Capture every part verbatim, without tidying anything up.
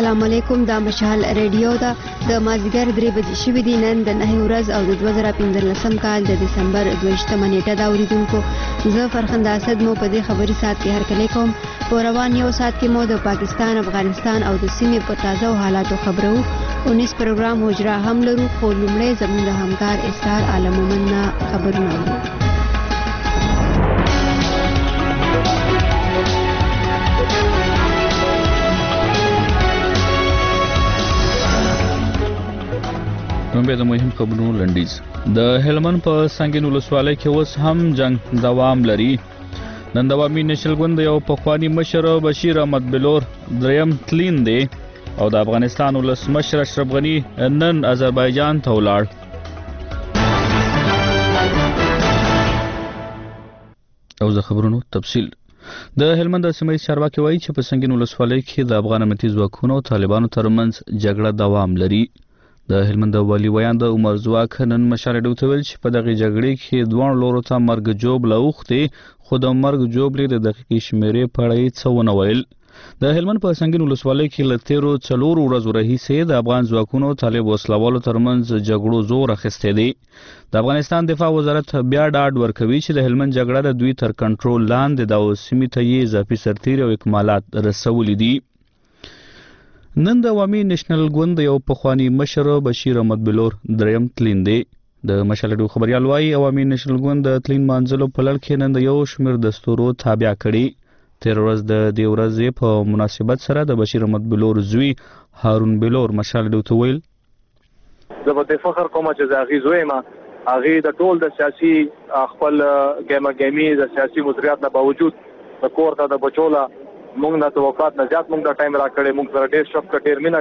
السلام علیکم. دا مشال ریډیو دا د مازیګر درې بجې شوې دي. نن د نهۍ ورځ او د دوه زره پنځلسم کال د دسمبر دویشتمه نیټه ده. اوریدونکو زه فرخنده اسد مو په دې خبري ساعت کې هرکلی کوم. په روان یو ساعت کې مو د پاکستان، افغانستان او د سیمې په تازه حالاتو خبرو. اونیس پروګرام حجره هم لرو، خو لومړی زموږ د همکار اسرار عالم مومن نه خبرونه اورو. نومبه د مهم خبرونو لنډیز. د هلمند په سنگین ولسوالۍ کې اوس هم جنگ دوام لري. نن د عوامي نېشنل ګوند یو پخوانی مشر بشیر احمد بلور دریم تلین دی او د افغانستان ولسمشر اشرف غني نن آذربایجان ته ولاړ. او د خبرونو تفصیل. د هلمند سیمه چارواکي وایي چې په سنگین ولسوالۍ کې د افغان امنیتي ځواکونو او طالبانو ترمنځ جګړه دوام لري. د هلمند والی ویان د عمر ځواک نن مشال ډوته ویل چې په دغه جګړې کې دوه لورو ته مرګ جوب لوخته، خو د مرګ جوب لري د دقیقې شمیرې په اړه څه ونه ویل. د هلمند په سنگین ولسوالۍ کې له تیرو څلورو ورځو راهیسې د افغان ځواکونو طالب وسلوالو ترمنځ جګړو زور اخیستی دی. د افغانستان دفاع وزارت بیا ډاډ ورکوي چې د هلمند جګړه د دوی تر کنټرول لاندې ده او سیمې ته یې اضافي سرتیري او اکمالات رسولي دي. نن د عوامي نېشنل ګوند یو پخوانی مشر بشیر احمد بلور دریم تلین دی. د مشال ډو خبريال وايي عوامي نېشنل ګوند د تلین مانځلو په لړ کې نن د یو شمېر دستورو تابع کړي. تیر ورځ د دې ورځې په مناسبت سره د بشیر احمد بلور زوی هارون بلور مشال ډو ته ویل: زه به فخر کوم چې د هغې زوی ما هغې د ټول د سیاسي خپل ګیمه ګیمي د سیاسي مدیریت نه باوجود د کور ته د بچوله مونږ نه توقعات نه زیات مونږ د ټایم را کړی، مونږ سره ډېر شفقت ډېر مینه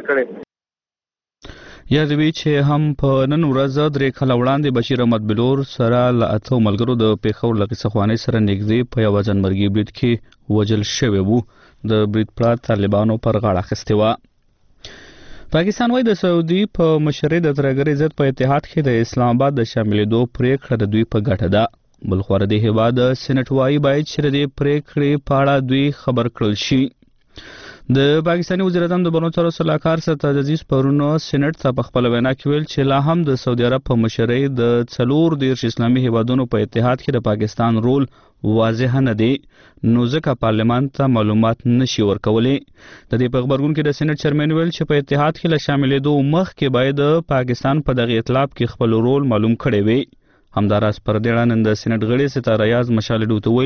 کړې. یاد وي چې هم په نن ورځ درې کاله وړاندې بشیر احمد بلور سره له اتو ملګرو د پېښور له قصه خوانۍ سره نږدې په یوه ځانمرګي برید کې وژل شوی وو. د برید پړه طالبانو پر غاړه اخیستې وه. پاکستان وایي د سعودي په مشرۍ د ترهګرۍ ضد په اتحاد کې د اسلام آباد د شاملېدو پرېکړه د دوی په ګټه ده. بل خوا د هېواد سېنټ وایي باید چې د دې پرېکړې په اړه دوی خبر کړل شي. د پاکستاني وزیر اعظم د بینو چارو سلاکار سرتاج عزیز پرون سېنټ ته په خپله وینا کې ویل چې لا هم د سعودي عرب په مشرۍ د څلور دېرش اسلامي هېوادونو په اتحاد کې د پاکستان رول واضح نه دی، نو ځکه پارلمان ته معلومات نشي ورکولی. د دې په غبرګون کې د سېنټ چیرمن ویل چې په اتحاد کې له شاملېدو مخکې باید پاکستان په دغه اطلاف کې خپل رول معلوم کړی وي. همداراز پر دې اړه نن د سېنټ غړي ستاره ریاض مشال ډو ته ویل: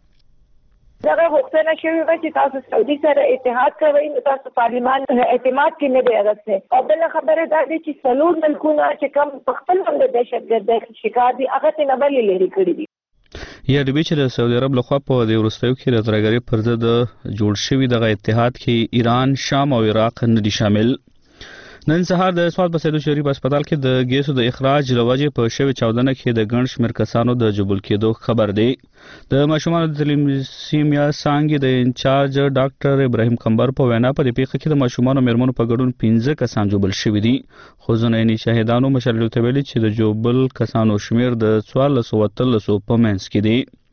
دغه غوښتنه شوې وه چې تاسو سعودي سره اتحاد کوئ، نو تاسو پارلمان اعتماد کې نه دی اغستی. او بله خبره دا دی چې څلور ملکونه چې کوم په خپل هم د دهشتګردۍ شکار دي هغه ترې نه بلې لرې کړي دي. یاد وي چې د سعودي عرب لخوا په دې وروستیو کې د ترهګرۍ پر ضد جوړ شوي دغه اتحاد کې ایران، شام او عراق نه دي شامل. نن سهار د سوات په سیدو شریف هسپتال کې د ګیسو د اخراج له وجې په شوې چاودنه کې د ګڼ شمېر کسانو د جبل کېدو خبر دی. د ماشومانو د تلمیسیمیا څانګې د انچارج ډاکټر ابراهیم قمبر په وینا په دې پیښه کې د ماشومانو مېرمنو په ګډون پنځه کسان جوبل شوي دي، خو ځینې عیني شاهدانو مشال ډو ته ویلي چې د جوبل کسانو شمېر د څوارلسو اتلسو په منځ کې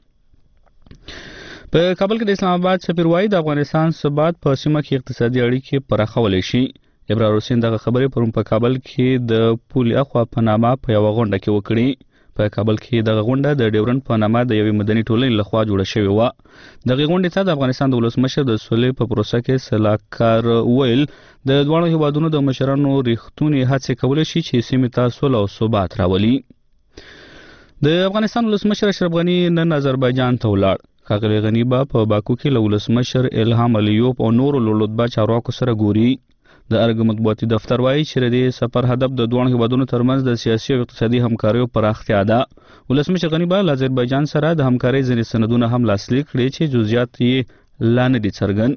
دی. په کابل کې د اسلام آباد سفیر وایي د افغانستان ثبات په سیمه کې اقتصادي اړیکې پراخولی شي. ابرار حسین دغه خبرې پرون په کابل کې د پولي اخوا په نامه په یوه غونډه کې وکړي. په کابل کې دغه غونډه د ډیورنډ په نامه د یوې مدني ټولنې لخوا جوړه شوې وه. دغې غونډې ته د افغانستان د ولسمشر د سولې په پروسه کې سلاکار ویل د دواړو هېوادونو د مشرانو ریښتونې هڅې کولی شي چې سیمې ته سوله او ثبات راولي. د افغانستان ولسمشر اشرف غني نن آذربایجان ته ولاړ. ښاغلی غني به په باکو کې له ولسمشر الهام الیوب او نورو لوړرتبه چارواکو سره ګوري. د ارګ مطبوعاتي دفتر وایي چې د دې سفر هدف د دواړو هېوادونو ترمنځ د سیاسي او اقتصادي همکاریو پراختیا ده. ولسمشر غني به له آذربایجان سره د همکارۍ ځینې سندونه هم لاسلیک کړي چې جزئیات یې لا نه دي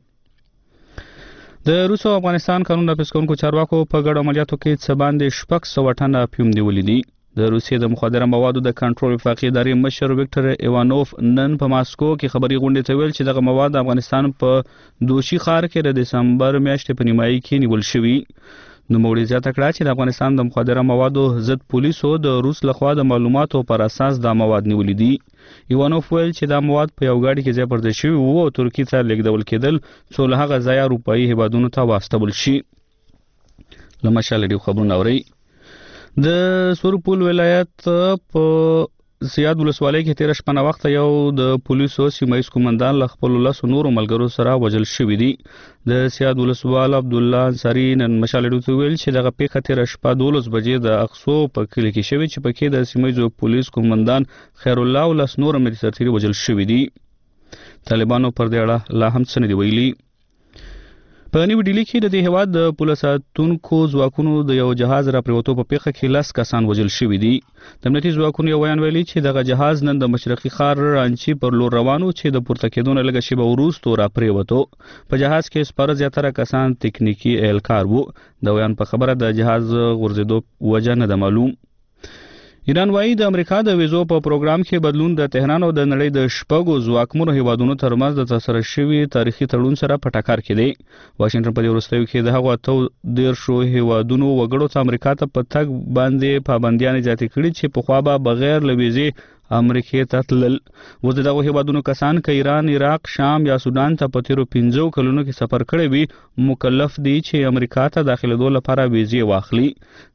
څرګند. د روس او افغانستان قانون نافذ کوونکو چارواکو په ګډو عملیاتو کې څه باندې شپږ سوه ټنه افیوم نیولي دي. د روسیې د مخدره موادو د کنټرول وفاقي ادارې مشر ویکټر ایوانوف نن په ماسکو کې خبري غونډې ته ویل چې دغه مواد د افغانستان په دوشي ښار کې د دسمبر میاشتې په نیمایي کې نیول شوي. نوموړي زیاته کړه چې د افغانستان د مخدره موادو ضد پولیسو د روس لخوا د معلوماتو پر اساس دا مواد نیولي دي. ایوانوف ویل چې دا مواد په یو ګاډي کې ځای پر ځای شوي وو او ترکیې ته لیږدول کېدل څو له هغه ځایه اروپایي هیوادونو ته واستول شي. له مشال ډیو خبرونه اورئ. د سورپول ولایت په سیاد ولسوالۍ کې تیر شپه وخت یو د پولیسو سیمایي کمانډان له خپل لاسو نورو ملګرو سره وژل شوی دی. د سیاد ولسوال عبد الله انصاری نن مشال ډیو ویل چې دغه پیښه تیر شپه دولس بجې د اقصو په کلی کې شوی چې پکې د سیمایي پولیس کمانډان خیر الله او لاس نور ملي سرتیري وژل شوی دی. طالبانو پر دې اړه لا هم څه نه دی ویلي. په نیو ډیلی کې د دې هیواد د پولیس ساتونکو ځواکونو د یو جهاز را پریوتو په پیښه کې لس کسان وژل شوي دي. د امنیتي ځواکونو یو بیان ویلي چې دغه جهاز نن د مشرقي ښار رانچي پر لور روانو چې د پورته کېدو نه لږه شیبه وروسته را پریوتو. په جهاز کې سپاره زیاتره کسان تکنیکي اهلکار وو. د بیان په خبره د جهاز غورځېدو وجه نه ده معلوم. ایران وايي د امریکا د ویزو په پروګرام کې بدلون د تهران او د نړۍ د شپږو ځواکمنو هیوادونو ترمنځ د ترسره شوي تاریخي تړون سره په ټکر کې دی. واشنگټن په دې وروستیو کې د هغو اتو دیرشو هیوادونو وګړو ته امریکا ته په تګ باندې پابندیانې زیاتې کړي چې پخوا به بغیر له ویزې امریکې ته تلل. اوس د دغو هیوادونو کسان که ایران، عراق، شام یا سودان ته په تیرو پنځو کلونو کې سفر کړی وي مکلف دي چې امریکا ته داخلېدو لپاره ویزې واخلي.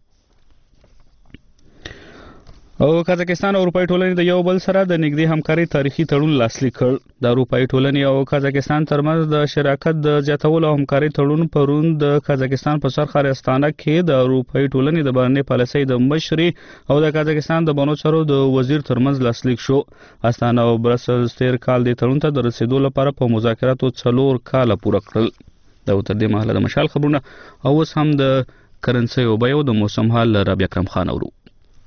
او قزاقستان او اروپایي ټولنې د یو بل سره د نږدې همکارۍ تاریخي تړون لاسلیک کړ. د اروپایي ټولنې او قزاقستان ترمنځ د شراکت د زیاتولو او همکارۍ تړون پرون د قزاقستان په سرخاري استانه کې د اروپایي ټولنې د بهرنۍ پالیسۍ د مشرې او د قزاقستان د بانو چارو د وزیر ترمنځ لاسلیک شو. استانه او برسلز تیر کال د تړون ته د رسیدو لپاره په مذاکراتو څلور کاله پوره کړل. دا تر دې مهاله د مشال خبرونه او اوس هم د کرنسۍ او بیو د موسم حال رابعه اکرم خان اورو.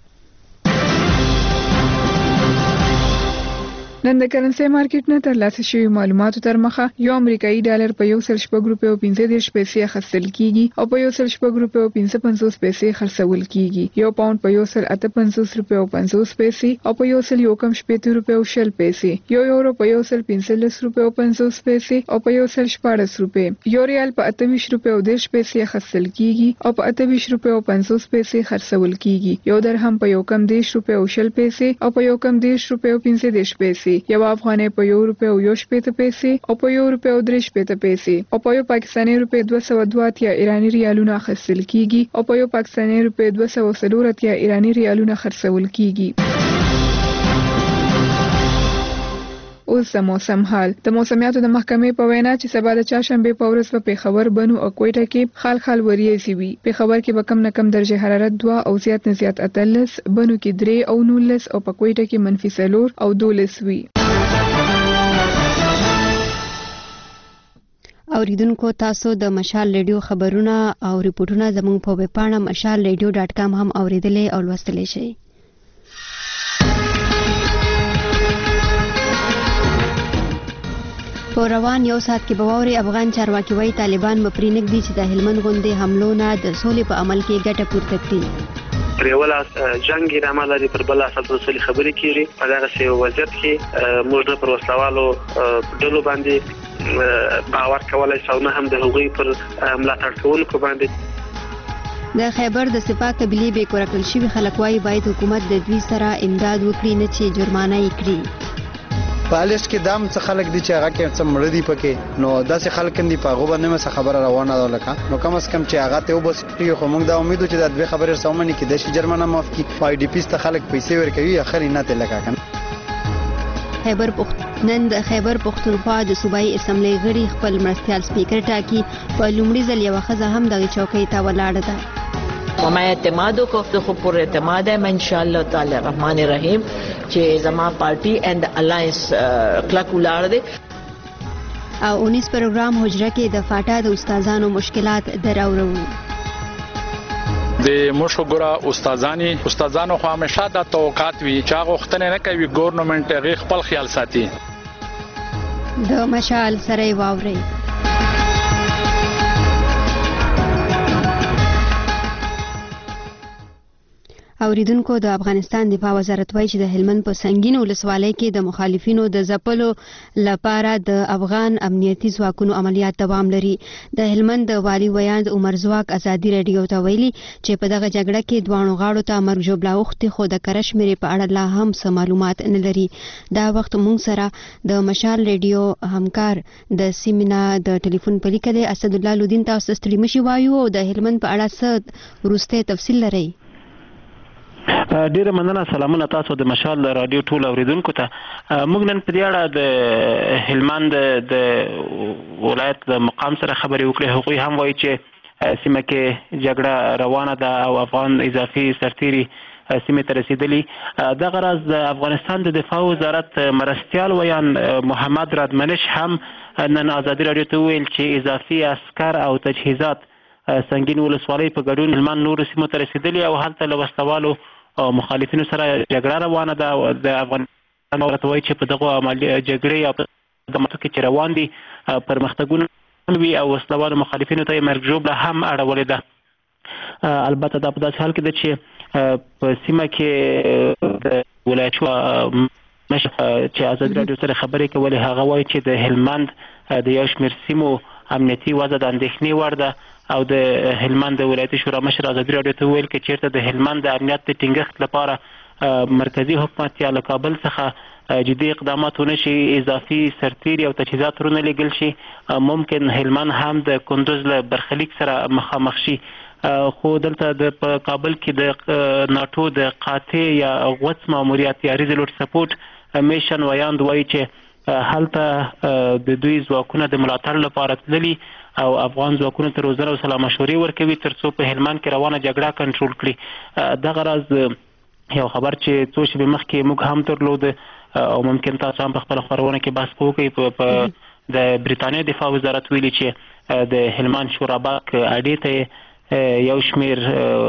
نن د کرنسي مارکیټ نه ترلاسه شوی معلوماتو تر مخه یو امریکایي ډالر په یو سل شپږ روپیو پنځه دېرش پیسې اخیستل کیږي او په یو سل شپږ روپیو پنځه پنځوس پیسې خرڅول کیږي. یو پاوند په یو سل اته پنځوس روپیو پنځوس پیسې او په یو سل یو کم شپېته روپیو شل پیسې. یو یورو په یو سل پنځلس روپیو پنځوس پیسې او په یو سل شپاړس روپیې. یو ریال په اته ویشت روپیو دېرش پیسې اخیستل کیږي او په اته ویشت روپیو پنځوس پیسې خرڅول کیږي. یو درهم په یو کم دېرش روپیو شل پیسې او په یو کم دېرش روپیو پنځه دېرش پیسې. یو افغانۍ په یو روپیو یو شپېته پیسې او په یو روپیو درې شپېته پیسې او په یو پاکستاني روپۍ دوه سوه دوه اتیا ایراني ریالونه اخیستل کیږي او په یو پاکستاني روپۍ دوه سوه څلور اتیا ایراني ریالونه خرڅول کیږي. اوس د موسم حال. د موسمیاتو د محکمې په وینا چې سبا د چهارشنبې په ورځ په پیښور، بنو او کوټه کې خال خال وریځې وي. پیښور کې به کم نه کم درجه حرارت دوه او زیات نه زیات اتلس، بنو کې درې او نولس او په کوټه کې منفي څلور او دولس وي. اوریدونکو تاسو د مشال ریډیو خبرونه او ریپورتونه زموږ په ویب پاڼه مشال ریډیو ډاټ کام هم اوریدلې او لوستلی شئ. په روان یو ساعت کې به واورئ افغان چارواکي وایي طالبان به پرېنږدي چې د هلمند غوندې حملو نه د سولې په عمل کې ګټه پورته کړي. پرېوله جنګ یې رامه لري پر بل اساس رسولي خبرې کېږي. په دغسې وضعیت کې موږ نه پر وسلوالو ډلو باندې باور کولای شو نه هم د هغوی پر ملاتړ کوونکو باندې. د خیبر د سپاه قبیلې بې کوره کړل شوي خلک وایي باید حکومت د دوی سره امداد وکړي نه چې جرمانه یې کړي. په لیست کې دام څه خلک دي چې هغه کې څه مړه دي پکې، نو داسې خلک دي په هغو باندې څه خبره روانه ده لکه نو کم از کم چې هغه ته وبسي. خو موږ دا امید چې د دوی خبرې سمونې کې د شي جرمانه معاف کړي. آی ډي پیس ته خلک پیسې ورکوي اخر نه ته لکه کنه. خیبر پخت نن د خیبر پختونخوا د صوبایي اسمبلی غړي خپل مرستیال سپیکر ټاکي. په لومړي ځل یوه ښځه هم دغې چوکۍ ته ولاړه ده. ما اعتماد کو خو پر اعتماد ہے ان شاء الله تعالی الرحمن الرحیم چې زما پارټي اند الاینس کلک ولاړ دي. او اونیس پروګرام حجره کې د فاټا د استادانو مشکلات دراورو. د مشوګرا استادانی استادانو خو همیشه د توقعات وی چې هغه وختنه نه کوي ګورنمنت غي خپل خیال ساتي. د مشال سره واوري. اوریدونکو د افغانستان دفاع وزارت وایي چې د هلمند په سنگین ولسوالۍ کې د مخالفینو د ځپلو لپاره د افغان امنیتي ځواکونو عملیات دوام لري. د هلمند د والي ویاند عمر ځواک ازادي رادیو ته ویلي چې په دغه جګړه کې دوانو غاړو ته مرګ ژوبلا اوختي، خو د کره شمېرې په اړه لا هم څه معلومات نه لري. دا وخت موږ سره د مشال رادیو همکار د سیمنا د ټلیفون په لیکه دی اسد الله لودین تاسو ستړي مشي وایو او د هلمند په اړه څه وروسته تفصیل لري. ډیره مننه. سلامونه تاسو د مشال رادیو ټول اوریدونکو ته. موږ نن په دې اړه د هلمند د ولایت د مقام سره خبرې وکړې. هغوی هم وایي چې سیمه کې جګړه روانه ده او افغان اضافي سرتیري سیمه ته رسیدلی. دغه راز د افغانستان د دفاع وزارت مرستیال ویان محمد رادمنش هم نن ازادي رادیو ته ویل چې اضافي عسکر او تجهیزات سنگین ولسوالۍ په ګډون هلمند نورو سیمو ته رسیدلي او هلته له وسلوالو مخالفینو سره جګړه روانه ده. د افغانستان وزارت وایي چې په دغو جګړې او اقداماتو کې چې روان دي پرمختګونه وي او وسلوالو مخالفینو ته یې مرګ ژوبله هم اړولې ده. البته دا په داسې حال کې ده چې په سیمه کې د ولایتو مشر چې ازادي رادیو سره خبرې کولې هغه وایي چې د هلمند د یو شمېر سیمو امنیتي وضع د اندېښنې وړ ده او د هلمند د ولایتي شورا مشر ازادي رادیو ته ویل چې چیرته د هلمند د امنیت د ټینګښت لپاره مرکزي حکومت یا له کابل څخه جدي اقدامات ونه شي، اضافي سرتیري او تجهیزات ورونه لېږل شي، ممکن هلمند هم د کندوز له برخلیک سره مخامخ شي. خو دلته د په کابل کې د ناټو د قاطع یا غوڅ ماموریت یا ریزولوټ سپورټ میشن ویاند وایي چې هلته د دوی ځواکونه د ملاتړ لپاره تللي او افغان ځواکونو ته روزنه او سلا مشورې ورکوي تر څو په هلمند کې روانه جګړه کنټرول کړي. دغه راز یو خبر چې څو شېبې مخکې موږ هم درلود او ممکن تاسو هم په خپله خپرونه کې بحث وکړئ. په د بریتانیا دفاع وزارت ویلي چې د هلمند شورابک اډې ته یو شمېر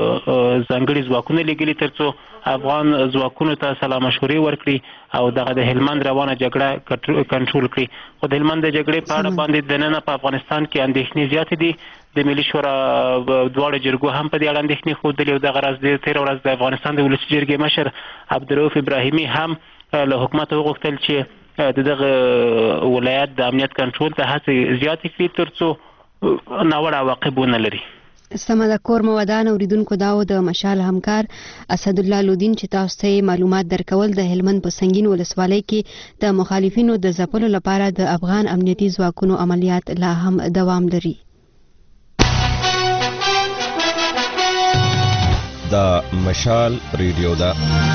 ځانګړي ځواکونه لېږلي تر څو افغان ځواکونو ته سلا مشورې ورکړي او دغه د هلمند روانه جګړه کنټرول کړي. خو د هلمند د جګړې په اړه باندې دننه په افغانستان کې اندېښنې زیاتې دي. د ملي شورا دواړو جرګو هم په دې اړه اندېښنې ښودلې او دغه راز د تېره ورځ د افغانستان د ولسي جرګې مشر عبدالرؤف ابراهیمي هم له حکومته وغوښتل چې د دغه ولایت د امنیت کنټرول ته هڅې زیاتې کړي تر څو ناوړه عواقب ونه لري. سمه د کور مودان اوریدونکو داو د مشال همکار اسد الله لودین چې تاسو ته معلومات درکول د هلمند په سنگین ولسوالۍ کې د مخالفینو د ځپلو لپاره د افغان امنیتي ځواکونو عملیات لا هم دوام لري. دا مشال ریډیو ده.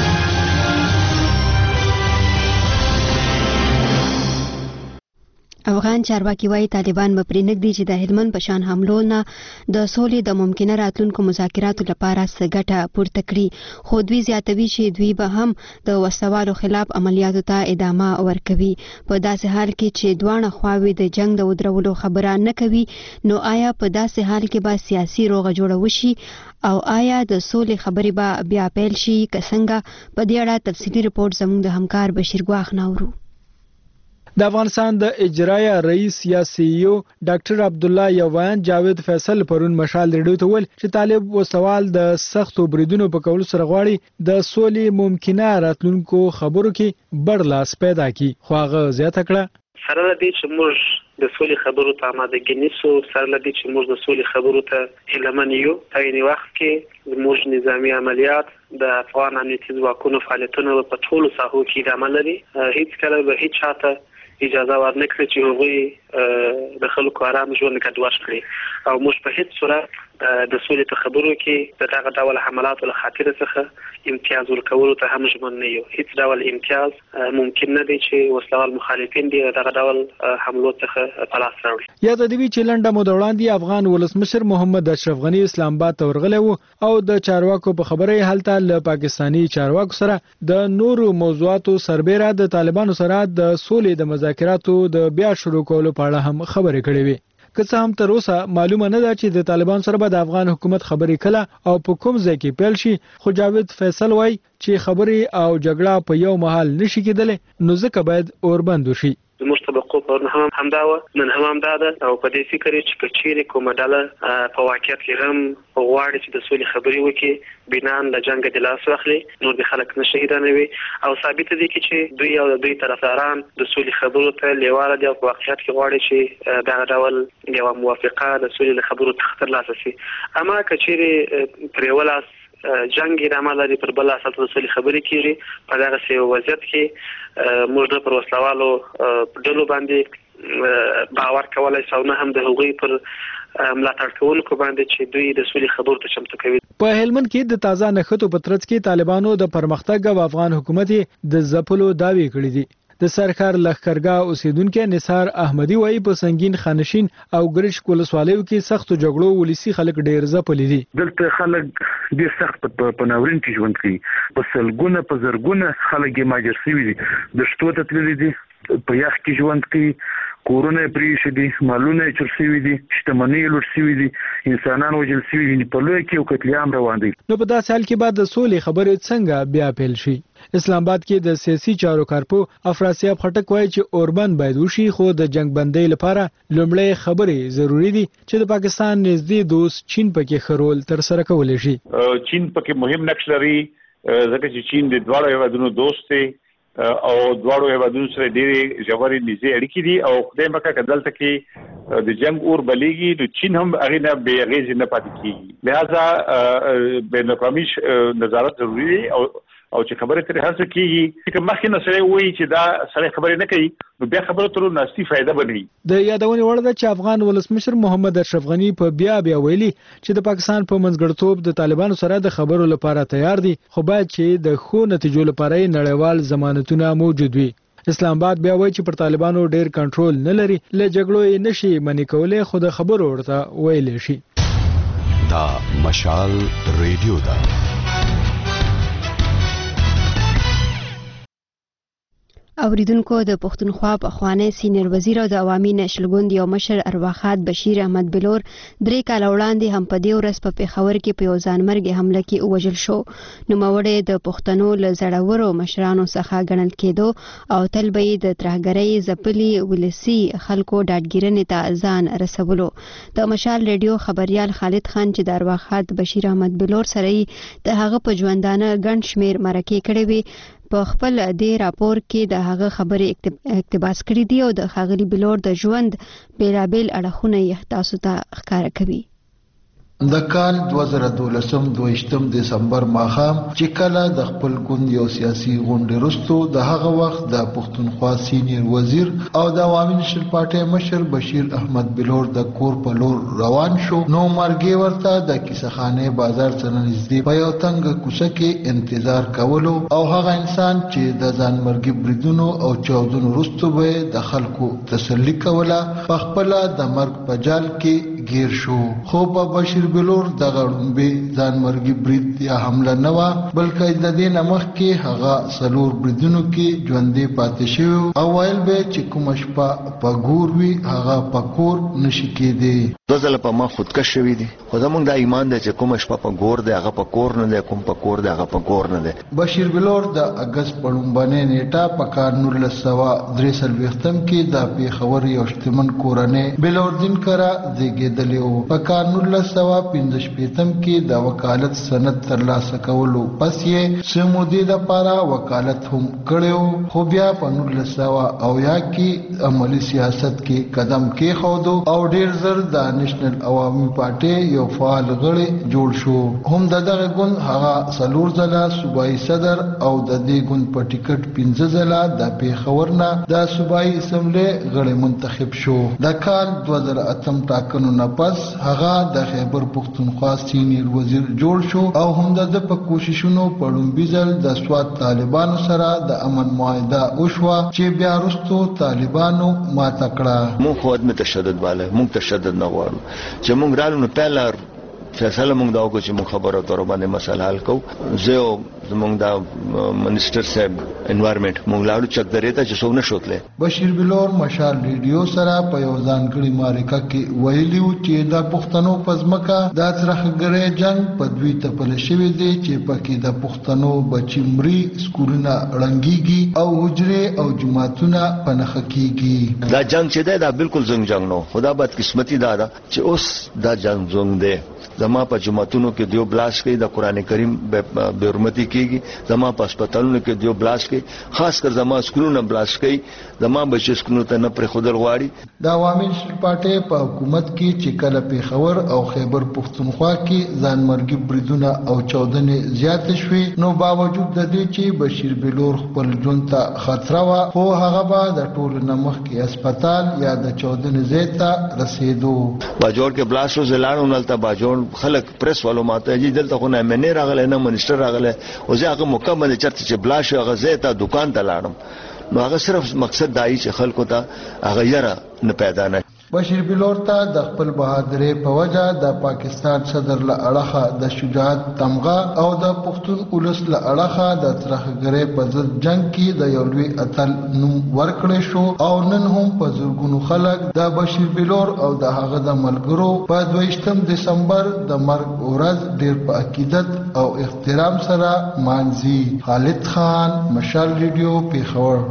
افغان چارواکي وايي طالبان به پرې نږدي چې د هلمند په شان حملو نه د سولې د ممکنه راتلونکو مذاکراتو لپاره څه ګټه پورته کړي، خو دوی زیاتوي چې دوی به هم د وسوالو خلاف عملیاتو ته ادامه ورکوي. په داسې حال کې چې دواړه خواوې د جنگ د ودرولو خبره نه کوي، نو آیا په داسې حال کې به سیاسي روغه جوړه وشي او آیا د سولې خبرې به بیا پیل شي که څنګه؟ په دې اړه تفصیلي رپورټ زموږ د همکار بشیر ګواخ ناورو. د افغانستان د اجرایه رئیس یا سی او ډاکټر عبد الله یوان جاوید فیصل پرون مشال ریډیو ته ویل چې طالب وسوال د سختو بریدونو په کولو سره غواړي د سولې ممکنه راتلونکو خبرو کې بړ لاس پیدا کړي. خو هغه زیاته کړه سره له دې چې موږ د سولې خبرو ته آمادګي نیسو، سره له دې چې موږ د سولې خبرو ته هیلهمن یو، په عین وخت کې موږ نظامي عملیات د افغان امنیتي ځواکونو فعالیتونه په ټولو ساحو کې ادامه لري. هیڅ کله به هیڅ چاته اجازه ورنکړي چې هغوی د خلکو آرام ژوند ګډوډ کړي او موږ په هیڅ صورت د سولې په خبرو کې د دغه ډول حملاتو له خاطر څخه امتیاز ورکولو ته هم ژمن نه یو. هیڅ ډول امتیاز ممکن نه دی چې وسلوال مخالفین دي دغه ډول حملو څخه په لاس راوړي. یاد دی چې لنډه موده وړاندې افغان ولسمشر محمد اشرف غنی اسلام آباد ته ورغلی و او د چارواکو په خبره هلته له پاکستاني چارواکو سره د نورو موضوعاتو سربېره د طالبانو سره د سولې د مذاکراتو د بیا شروع کولو په اړه هم خبرې کړې وې. که څه هم تر اوسه معلومه نه ده چې د طالبان سره به د افغان حکومت خبرې کله او په کوم ځای کې پیل شي، خو جاوید فیصل وایي چې خبرې او جګړه په یو مهال نشي کېدلی، نو ځکه باید اوربند وشي. زموږ طبقو پر هم همدا و نن هم همدا ده او په دې فکر چې کچېرې کومه ډله په واقعیت کې هم غواړي چې د سولې خبرې وکړي بنان د جنگ د لاس واخلي نور د خلک نه شهیدانه وي او ثابت دي چې دوی او دوی طرفداران د سولې خبرو ته لیواله دي او په واقعیت کې غواړي چې دا ډول یو موافقه د سولې خبرو ته ترلاسه شي اما کچېرې پرېولاس جنگ رامه لري پر بل اساس د سولې خبرې کیږي په دغه سی وضعیت کې موږ پر وسلوالو ډلو باندې باور کولای شو نه هم د هغوی پر ملاتړ کوونکو باندې چې دوی د سولې خبرو ته چمتو کوي. په هلمند کې د تازه نښتو په ترڅ کې طالبانو د پرمختګ او افغان حکومت د ځپلو داوی کړې دي. د سرکار لخرګاه اوسیدونکو نثار احمدي وایي په سنگین خانشین او ګرش کولسوالیو کې سخت جګړو ولسی خلک ډیر ځپلي دي. دلته خلک ډیر سخت په ناورین کې ژوند کوي په سلګونه په زرګونه خلک یې ماجر شوي دي د شتو ته تللي دي په یخ کې ژوند کوي کورونه پریښي دي مالونه چور شوي دي شتمنۍ لوټ شوي دي انسانان وژل شوي دي په لوی کې یو قتل عام روان دی. نو په داسې حال کې بعد د سولې خبرې څنګه بیا پیل شي؟ اسلام آباد کې د سیاسي چارو کارپو افراسیاب خټک وایي چې اوربند باید وشي خو د جنگ بندۍ لپاره لومړی خبرې ضروری دي چې د پاکستان نږدې دوست چین پکې خرول تر سره کولی شي. چین پکې مهم نقش لري ځکه چې چین د دواړو هیوادونو دوست دی او دواړو هیوادونو سره ډېرې ژورې نږدې اړیکې دي او خدای مکه که دلته کې د جنگ اور بلیږي نو چین هم هغې نه بې اغېزې نه پاتې کېږي لهذا بین الاقوامي نظارت ضروري دی او او چې خبرې ترې هڅه کېږي چې مخکې نه سړی وایي چې دا سړی خبرې نه کوي نو بیا خبرو ترو ناستی فایده به نه وي. د یادونې وړ ده چې افغان ولسمشر محمد اشرف غني په بیا بیا ویلي چې د پاکستان په منځګړیتوب د طالبانو سره د خبرو لپاره تیار دي خو باید چې د ښو نتیجو لپاره نړیوال ضمانتونه موجود وي. اسلام آباد بیا وایي چې پر طالبانو ډیر کنټرول نه لري له جګړو یې نشي منې کولی خو د خبرو ورته ویلی شي. دا مشال ریډیو ده. اوریدونکو د پښتونخوا پخوانی سینیر وزیر او د عوامي نشل ګوند یو مشر ارواخات بشیر احمد بلور درې کاله وړاندې هم په دې ورځ په پیښور کې په یو ځانمرګي حمله کې ووژل شو. نوموړی د پښتنو له زړورو مشرانو څخه ګڼل کېدو او تل به یې د ترهګرۍ ځپلي ولسي خلکو ډاډګیرنې ته ځان رسولو. د مشال ریډیو خبریال خالد خان چې د ارواخات بشیر احمد بلور سره یې د هغه په ژوندانه ګڼ شمېر مرکې کړې وې په خپل دې راپور کې د هغه خبرې اقتباس کړي دي او د ښاغلي بلور د ژوند بیلابیل اړخونه یې تاسو ته ښکاره کوي. د کال دوه زره دولسم دویشتم دسمبر ماښام چې کله د خپل ګوند یو سیاسي غونډې وروستو د هغه وخت د پښتونخوا سینیر وزیر او د عوامي نشل پارټۍ مشر بشیر احمد بلور د کور په لور روان شو نو مرګي ورته د کیسهخانې بازار څخه نږدې په یو تنګ کوڅه کې انتظار کولو او هغه انسان چې د ځانمرګي بریدونو او چاودنو وروستو به د خلکو تسلی کوله په خپل د مرګ په جال کې گیر شو. خو په بشیر بلور دغه لومبې ځانمرګي برید یا حمله نه وه بلکې د دې نه مخکې هغه څلور بریدونو کې ژوندی پاتې شوی او ویل به چې کومه شپه په ګور وي هغه په کور نشي کېدی. دوه ځله په ما خودکش شوي دي خو زموږ دا ایمان دی چې کومه شپه په ګور دی هغه په کور نه دی کوم په کور دی هغه په کور نه دی. بشیر بلور د اګست په لومبنۍ نیټه په کال نولس سوه درې څلوېښتم کې د پېښور یو شتمن کورنۍ بلوردین کره زېږېدلی و. په کال نولس سوه پنځه شپېتم کې د وکالت سند ترلاسه کولو پس یې څه مودې دپاره وکالت هم کړی خو بیا په نولس سوه اویا کې عملي سیاست کې قدم کېښودو او ډېر زر د نېشنل عوامي پارټۍ یو فعال غړی جوړ شو. هم د دغه ګوند هغه څلور ځله صوبایي صدر او د دې ګوند په ټیکټ پنځه ځله د پېښور نه د صوبایي اسمبلۍ غړی منتخب شو. د کال دوه زره اتم ټاکنو نه پس هغه د خیبر پښتونخوا سینیر وزیر جوړ شو او هم د په کوششونو په لومبي ځل د سوات طالبانو سره د امن معاهده وشوه چې بیا وروستو طالبانو ماته کړه. موږ خو عدم تشدد باله موږ تشدد نه غواړو چې موږ رالو نو پهله فیصله موږ دا وکړو چې موږ خبرو اترو باندې مسله حل کوو. زه او زمونږ د منیسټر صاحب انوایرنمنت مونږ لاړو چک درې ته چې څوک نه شوتله. بشیر بلور مشال ریډیو سره په یو ځانګړي معرکه کې ویلي و چې د پښتنو په ځمکه د ترخګرۍ جنگ په دوی تپل شوی دی چې پکې د پښتنو بچی مري سکولونه رنګيږي او حجره او جماعتونه پنخ کیږي. دا جنگ چې دی دا بالکل زنګ جنگ نو خدا بد قسمتي دا ده چې اوس دا جنگ زنګ دی. زما په جماعتونو کې دیو بلاش کوي د قران کریم به حرمتي کیږي. زما په هسپتالونو کې دیو بلاش کوي خاص کر زما سکولونو بلاش کوي. زما بچی سکولونو ته نه پر خودل غواړي. د عوامي پارټي په حکومت کې چې کله پیښور او خیبر پښتونخوا کې ځانمرګي بریدونه او چاودنې زیات شوي نو باوجود د دې چې بشیر بلور خپل ژوند ته خطر و خو هغه به د ټول نمخ کې هسپتال یا د چاودنې ځای ته رسیدو. باجوړ کې بلاسو زلاړو نلته باجوړ خلک پریس والو ماته جی دلته خو نه منې راغله نه منیسټر راغله او زه هغه مکمل چرته چې بلاش هغه ځای ته دکان ته لاړم نو هغه صرف مقصد دای چې خلکو ته هغه یره نه پیدا نه. بشیر بلور ته د خپل بهادرۍ په وجه د پاکستان صدر له اړخه د شجاعت تمغه او د پښتون اولس له اړخه د ترخګرۍ په ضد جنگ کې د یو لوی اتل نوم ورکړی شو او نن هم په زرګونو خلک د بشیر بلور او د هغه د ملګرو په دویشتم دسمبر د مرګ ورځ ډیر په عقیدت او احترام سره مانځي. خالد خان، مشال ریډیو، پیښور.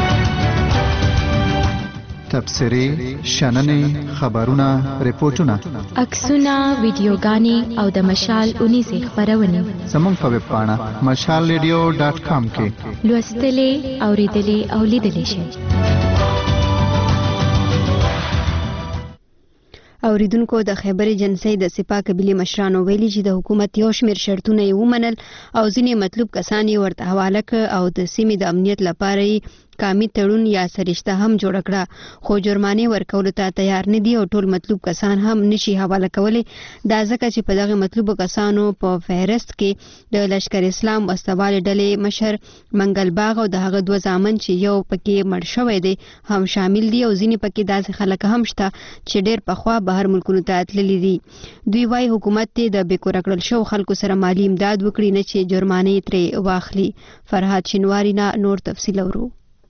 تبصرې، شننې، خبرونه، ریپورتونه، عکسونه، ویډیوګانې او د مشال اونیزې خبرونه زموږ په ویب پاڼه مشال ریډیو ډاټ کام کې لوستلې، اوریدلې او لیدلې شئ. اوریدونکو د خیبر جنسي د سپاه قبيله مشرانو ویلي چې د حکومت یو شمېر شرطونه یې ومنل او ځینې مطلوب کسان یې ورته حواله کړ او د سیمې د امنیت لپاره یې کامي تړون یا سرشته هم جوړ کړه خو جرمانه ورکول ته تیار نه دي او ټول مطلوب کسان هم نشي حواله کولای. دا ځکه چې په دغه مطلوب کسانو په فهرست کې د لشکر اسلام وسوال ډلې مشر منګل باغ او د هغه دوه ځامن چې یو پکې مړ شوی دی هم شامل دي او ځینې پکې داسې خلک هم شته چې ډېر پخوا بهر ملکونو ته تللي دي. دوی وايي حکومت ته د بیکور کړل شو خلکو سره مالی امداد وکړي نه چې جرمانه ترې واخلي. فرهاد شینواری نه نور تفصیل اورو.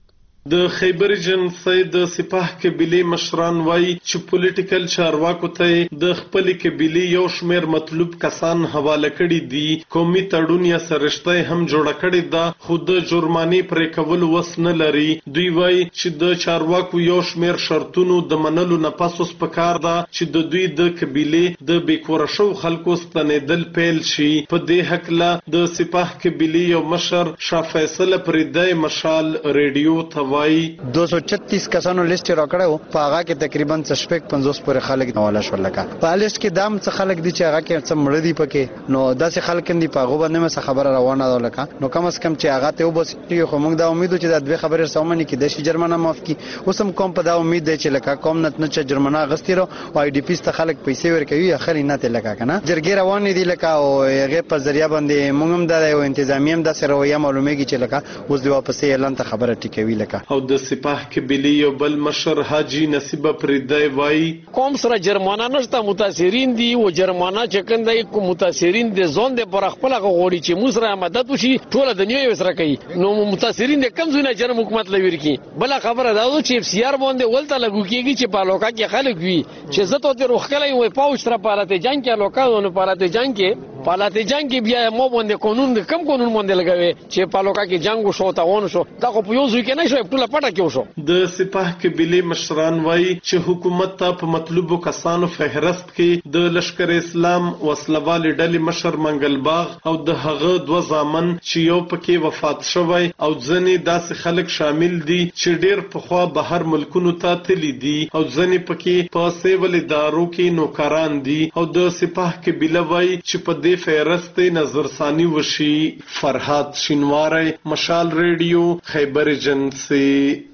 د خیبر جنسي د سپاه قبيله مشران وایي چې پولیټیکل چارواکو ته د خپل قبيله یو شمېر مطلوب کسان حواله کړي دي. قومي تړون یا سرشته هم جوړ کړي ده خو د جرمانه پرې کول وس نه لري. دوی وایي چې د چارواکو یو شمېر شرطونو د منلو نه پس اوس پکار ده چې د دوی د قبيله د بیکور شو خلکو ستنېدل پیل شي. په دې حق لا د سپاه قبيله یو مشر شاه فیصل پردای مشال ریډیو ته دو سو چھتیس کسانو لیست راکړو په هغه کې تقریبا شپږ پنځوس پورې خلک حواله شول. لکه په لیست کې دام څه خلک دي چې هغه کې څه مړ دي پکې نو داسې خلک دي په هغه باندې مې خبره روانه ده. لکه نو کم از کم چې هغه ته وبس خو موږ دا امید چې د دوه خبرې سمونی کې د شي جرمانه معاف کی اوس هم کوم په دا امید دی چې لکه کوم نت نه چې جرمانه غستیرو او آی ډی پی ست خلک پیسې ورکوي اخر نه ته لکه کنه جرګې روان دي لکه او هغه په ذریعہ باندې موږ هم دا یو تنظیمي هم د سره رویه معلومیږي چې لکه اوس دی واپس اعلان ته خبره ټیکوي. لکه او د سپاه قبيله یو بل مشر حاجی نصیب پردای وای قوم سره جرمانه نشته متاثرین دي او جرمانه چکندای کو متاثرین د زون د پر خپل غوړي چې موږ سره مدد وشي ټول دنیا یې سره کوي نو متاثرین د کم زونه جرم حکومت لوي کی بل خبره دا چې اف سی آر باندې ولته لګو کیږي چې په لوکا کې خلک وي چې زه ته روخکلای وای پاوښ سره پالاته جنگ کې لوکا نو پالاته جنگ کې پالاته جنگ کې بیا مو باندې قانون د کم قانون باندې لګوي چې په لوکا کې جنگ وشو تا ونه شو دا خو په یو ځای کې نه شو ټول پټه کې وشو. د سپاه قبيله مشران وایي چې حکومت ته په مطلوبو کسانو فهرست کې د لشکر اسلام وسلوال ډلې مشر منګل باغ او د هغه دوه ځامن چې یو پکې وفات شوی او ځنې داسې خلک شامل دي چې ډېر پخوا بهر ملکونو ته تللي دي او ځنې پکې په سیول ادارو کې نوکران دي او د سپاه قبيله وایي چې په دې فهرست نظرثاني وشي. فرهاد شینواری، مشال ریډیو، خیبر جنسي.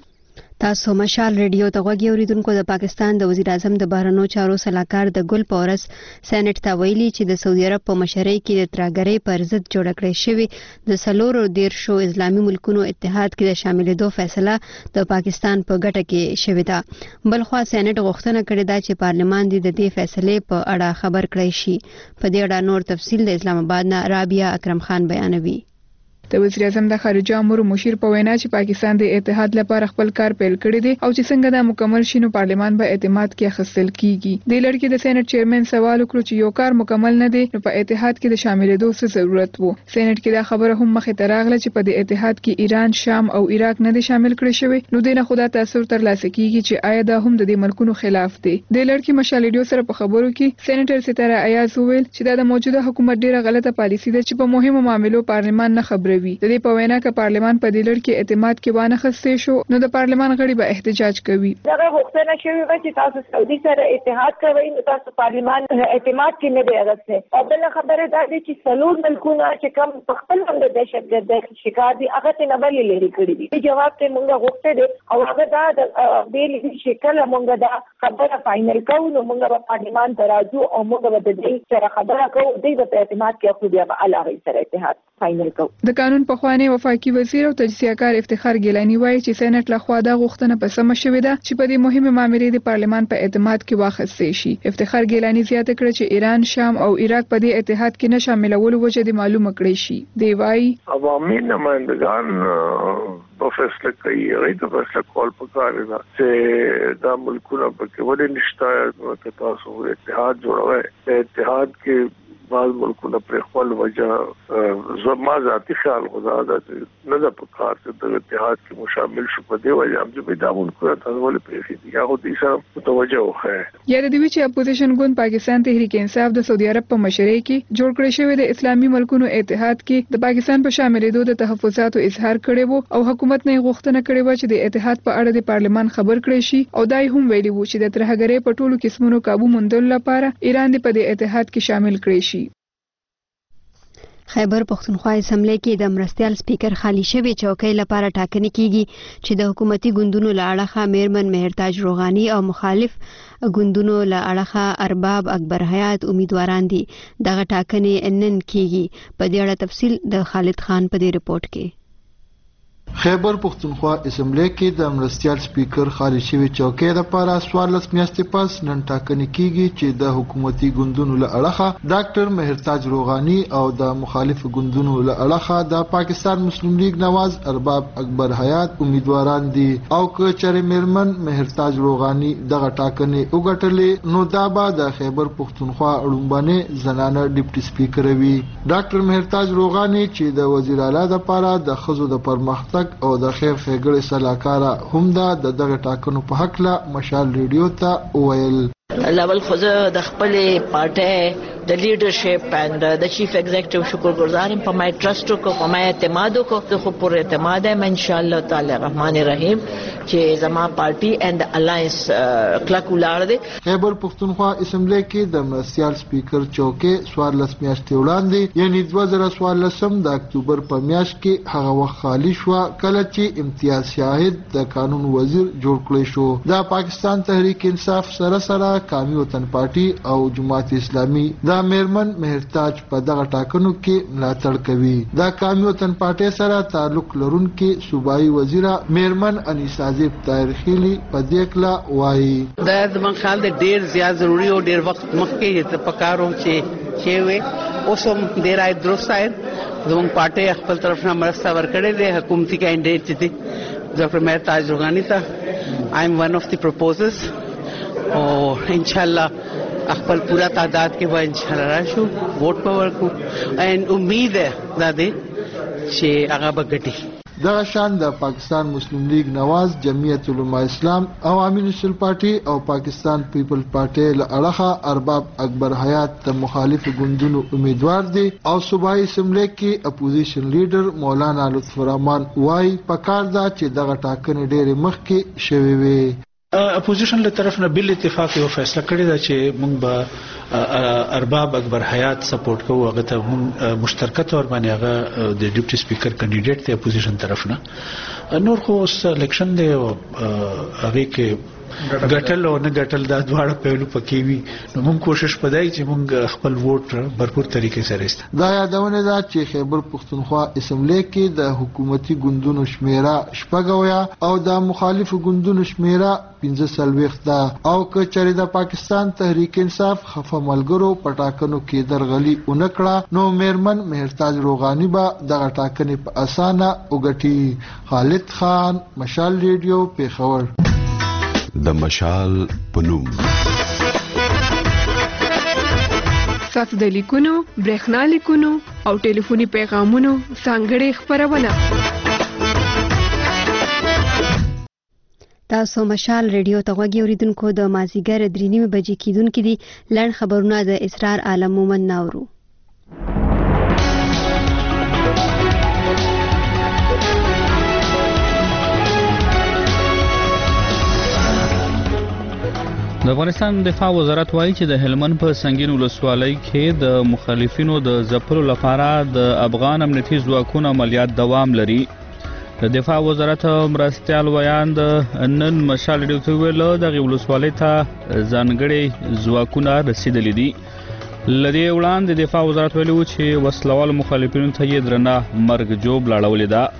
تاسو مشال ریډیو ته غوږی اوریدونکو. د پاکستان د وزیر اعظم د بهرنیو چارو سلاکار د ګل پورس سېنات ته ویلي چې د سعودي عرب په مشرۍ کې د ترهګرۍ پر ضد جوړ کړی شوی د سلورو دیرشو اسلامي ملکونو اتحاد کې د شاملېدو فیصله د پاکستان په ګټه کې شوې ده. بل خو سېنات غوښتنه کړې ده چې پارلمان د دې فیصلې په اړه خبر کړی شي. په دې اړه نور تفصیل د اسلام آباد نه رابعه اکرم خان بیانوي. د وزیر اعظم د خارجه امور مشیر په وینا چې پاکستان د اتحاد لپاره خپل کار پیل کړی دی او چې څنګه دا مکمل شي نو پارلیمان به اعتماد کې اخیستل کیږي. د لړ کې د سېنات چیرمن سوال وکړ چې یو کار مکمل نه دی نو په اتحاد کې د شاملېدو څه ضرورت وو. سېنات کې دا خبره هم مخې ته راغله چې په دې اتحاد کې ایران، شام او عراق نه دي شامل کړي شوی نو دینه خدا تاثیر تر لاسه کیږي چې آیا دا هم د دې ملکونو خلاف دی. د لړ کې مشال ریډیو سره په خبرو کې سېنیټر ستاره ایاز وویل چې دا د موجوده حکومت ډیره غلطه پالیسی ده چې په مهمو معاملو پارلیمان نه خبروي. د دې په وینا کې پارلیمان په دې لړ کې اعتماد کې وانه خسته شو نو د پارلیمان غړي به احتجاج کوي. دا غوښتنه شوی و چې تاسو سعودي سره اتحاد کوئ نو تاسو پارلیمان اعتماد کې نه دی راغسته. او بل خبره دا ده چې څلور ملکونه چې کوم په خپل هم د دهشتګردۍ شکار دي هغه ته نه بل لري کړی دي. جواب ته مونږ غوښته دي او هغه دا د بیل شکل مونږ دا خبره فائنل کوو نو مونږ په پارلیمان ته راځو او مونږ به د دې سره خبره کوو د دې په اعتماد کې خو بیا به علاوه سره اتحاد فائنل کوو. د قانون په خوانې وفاقي وزیر او تجزیه کار افتخار ګیلانی وایي چې سېنات لخوا دا غوښتنه په سم شوې ده چې په دې مهمه معاملې د پارلیمان په اعتماد کې واخیستل شي. افتخار ګیلانی زیاته کړ چې ایران، شام او عراق په دې اتحاد کې نه شاملول وجه د معلومه کړی شي. دی وایي عوامي نمائندگان په فیصله کوي هغه د فیصله کول پکاره ده چې دا ملکونه په کې ولې نشته چې تاسو اتحاد جوړوي. اتحاد کې بعض ملکونه پر خپل وجه زما ذاتی خیال خدا ده نه ده په کار چې د اتحاد کې مشامل شو په دی وجه هم چې دا ملکونه تاسو ولې پېښې دي هغه دې سره متوجه وخه. یا د دې چې اپوزیشن ګوند پاکستان تحریک انصاف د سعودي عرب په مشرۍ کې جوړ کړی شوی د اسلامي ملکونو اتحاد کې د پاکستان په شاملېدو د تحفظاتو اظهار کړی وو او حکومت نه غوښتنه کړې و چې د اتحاد په اړه د پارلیمان خبر کړی شي او دای هم ویلي وو چې د ترهګرۍ په ټولو قسمونو قابو موندلو لپاره ایران د په دې اتحاد کې شامل کړی شي. خیبر پښتونخوا اسمبلی کې د مرستيال سپیکر خالی شوی چوکۍ لپاره ټاکنې کیږي چې د حکومتي ګوندونو له اړخه میرمن مهرتاج روغانی او مخالف ګوندونو له اړخه ارباب اکبر حیات امیدواران دي. دغه ټاکنې نن کیږي. په دې اړه تفصیل د خالد خان په دې رپورت کې. خیبر پښتونخوا اسمبلی کې د مرستيال سپیکر خالی شوی چوکۍ لپاره څوارلس میاشتې پس نن ټاکنې کیږي چې د حکومتي ګوندونو له اړخه ډاکټر مهرتاج روغانی او د مخالف ګوندونو له اړخه د پاکستان مسلم لیگ نواز ارباب اکبر حیات امیدواران دي او که چېرې میرمن مهرتاج روغانی دغه ټاکنې وګټلې نو دا به د خیبر پښتونخوا اړومبنه زنانه ډیپټي سپیکر وي. ډاکټر مهرتاج روغانی چې د وزیر اعلی لپاره د خزو د پرمختګ او د خیر ښېګړې سلاکاره هم دا د دغه ټاکنو په حق له مشال ریډیو ته وویل. لول خو زه د خپلې پارټۍ د لیډرشپ اند د چیف ایگزیکټیو شکرګزار یم. په ما ټرست وکړو، په ما اعتماد وکړو. زه خو پر اعتماد یم ان شاء الله تعالی رحمان رحیم چې زما پارټي اند الاینس کلک ولاړ دی. خیبر پښتونخوا اسمبلی کې د مرستيال سپیکر چوکۍ څوارلس میاشتې وړاندې یعنی دوه زره څوارلسم د اکتوبر په میاشت کې هغه وخت خالی شوه کله چې امتیاز شاهد د قانون وزیر جوړ کړی شو. د پاکستان تحریک انصاف سره سره قومي وطن پارټي او جماعت اسلامي د میرمن مهرتاج په دغه ټاکنو کې ملاتړ کوي. د قومي وطن پارټي سره تعلق لرونکي صوبایي وزیره میرمن انیسا زیب تاریخي په دې کله وایي دا زموږ خیال د ډیر زیات ضروری او ډیر وخت مخکې ته پکارو چې چې وي اوس هم ډیر آی درست آی زموږ پارټي خپل طرف نه مرسته ورکړې ده حکومتي کینډیډیټ چې دي ډاکټر مهرتاج روغانی ته آی ایم ون اف دی پروپوزرز او انشاءالله خپل پورا تعداد کې به انشاءالله راشو ووټ په ورکو ان امید ده دا دې چې هغه به ګټي. دغه شان د پاکستان مسلم لیگ نواز، جمعیت علماء اسلام، عوامي نېشنل پارټي او پاکستان پیپل پارټي له اړخه ارباب اکبر حیات د مخالف ګوندونو امیدوار دي او صوبایي اسمبلی کې اپوزیشن لیډر مولانا لطف الرحمن وایي پکار ده چې دغه ټاکنې ډېرې مخکې شوې وي. اپوزیشن له طرف نه بل اتفاق یو فیصله کړی دا چې موږ به ارباب اکبر حیات سپورټ کوو. هغه ته هم مشترکه تور باندې هغه د ډیپټي سپیکر کینډیډیټ ته اپوزیشن طرف نه. نور خو الیکشن دی او هغه کې ګټل او نه ګټل دا دواړه پهلو پکې وي نو موږ کوشش پدای چې موږ خپل ووټ برپور طریقې سره است دا یادونه ده چې خیبر پښتونخوا اسمبلی کې د حکومتي ګوندونو شمیره شپږویا او د مخالفو ګوندونو شمیره پنځه څلوېښت ده او که چېرې د پاکستان تحریک انصاف خفه ملګرو په ټاکنو کې درغلي ونه کړه نو میرمن مهرتاج روغاني به دغه ټاکنې په اسانه وګټي. خالد خان، مشال ریډیو، پیښور. د مشال پنوم سات د لیکونو، برېښنا لیکونو او ټلیفوني پیغامونو ځانګړې خپرونه. تاسو مشال ریډیو ته غوږی اوریدونکو د مازیګر درې نیمې بجې کیدونکې دي. لړ خبرونه د اسرار عالم مومن ناورو. د افغانستان دفاع وزارت وایي چې د هلمند په سنگین ولسوالۍ کې د مخالفینو د ځپلو لپاره د افغان امنیتي ځواکونو عملیات دوام لري. د دفاع وزارت مرستیال ویان د نن مشال ریډیو ته ویل د ولسوالۍ ته ځانګړي ځواکونه رسیدلي دي. لدې وړاندې د دفاع وزارت ویلي و چې وسلوال مخالفینو ته یې درنه مرګ جوړ لاړولې ده.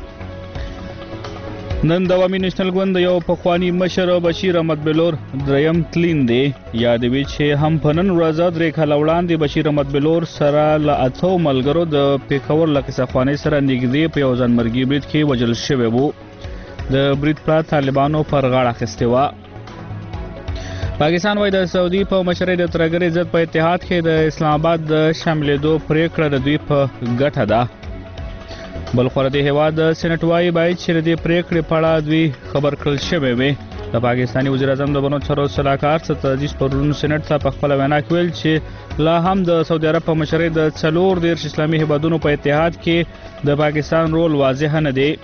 نن د عوامي نېشنل ګوند یو پخوانی مشر بشیر احمد بلور دریم تلین دی. یادوي چې هم په نن ورځ درې کاله وړاندې بشیر احمد بلور سره له اتو ملګرو د پیښور له قصهخوانۍ سره نږدې په یو ځانمرګي برید کې وژل شوی وو. د برید پړه طالبانو پر غاړه اخیستې وه. پاکستان وايي د سعودي په مشرۍ د ترهګرۍ ضد په اتحاد کې د اسلام آباد د شاملېدو پریکړه د دوی په ګټه ده. بل خو د هیواد سېنات وايي باید چې د پریکړې په اړه دوی خبر کړل شوی وي. د پاکستاني وزیر اعظم د بنو چارو سلاکار ست عزیز پرون سېنات ته په خپل وینا کې ویل چې لا هم د سعودي عرب په مشرۍ د څلور دیرش اسلامي هیوادونو په اتحاد کې د پاکستان رول واضح نه دی.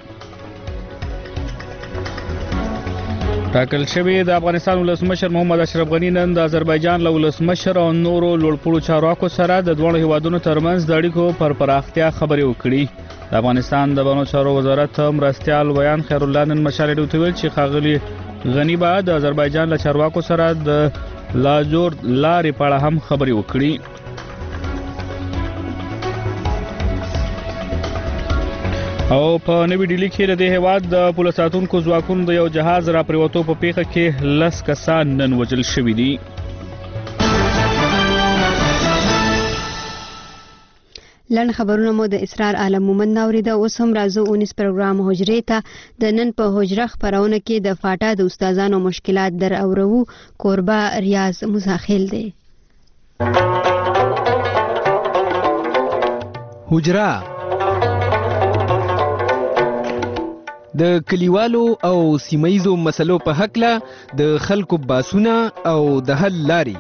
ټاکل شوی د افغانستان ولسمشر محمد اشرف غنی نن د آذربایجان له ولسمشر او نورو لوړپوړو چارواکو سره د دوه هیوادونو ترمنځ د اړیکو پر پراختیا خبرې وکړي. د افغانستان د بنو چارو وزارت مرستیال ویان خیر الله نن مشال ریډیو ته ویل چې ښاغلي غنی به د آذربایجان له چارواکو سره د لاجور لارې په اړه هم خبرې وکړي. او په نوې ډیلی کې د هیواد د پولیس ساتونکو ځواکونو د یو جهاز را پریوتو په پیښه کې لس کسان نن وژل شوي دي. لړ خبرونه مو د اسرار عالم مومن ناوریده. اوس هم راځو اونیس پروګرام حجرې ته. د نن په حجره خبرونه کې د فاټا د استادانو مشکلات در اورو. کوربه ریاض مزاخیل دی. حجره د کلیوالو او سیمایزو مسلو په حق له د خلکو باسونه او د حل لاري.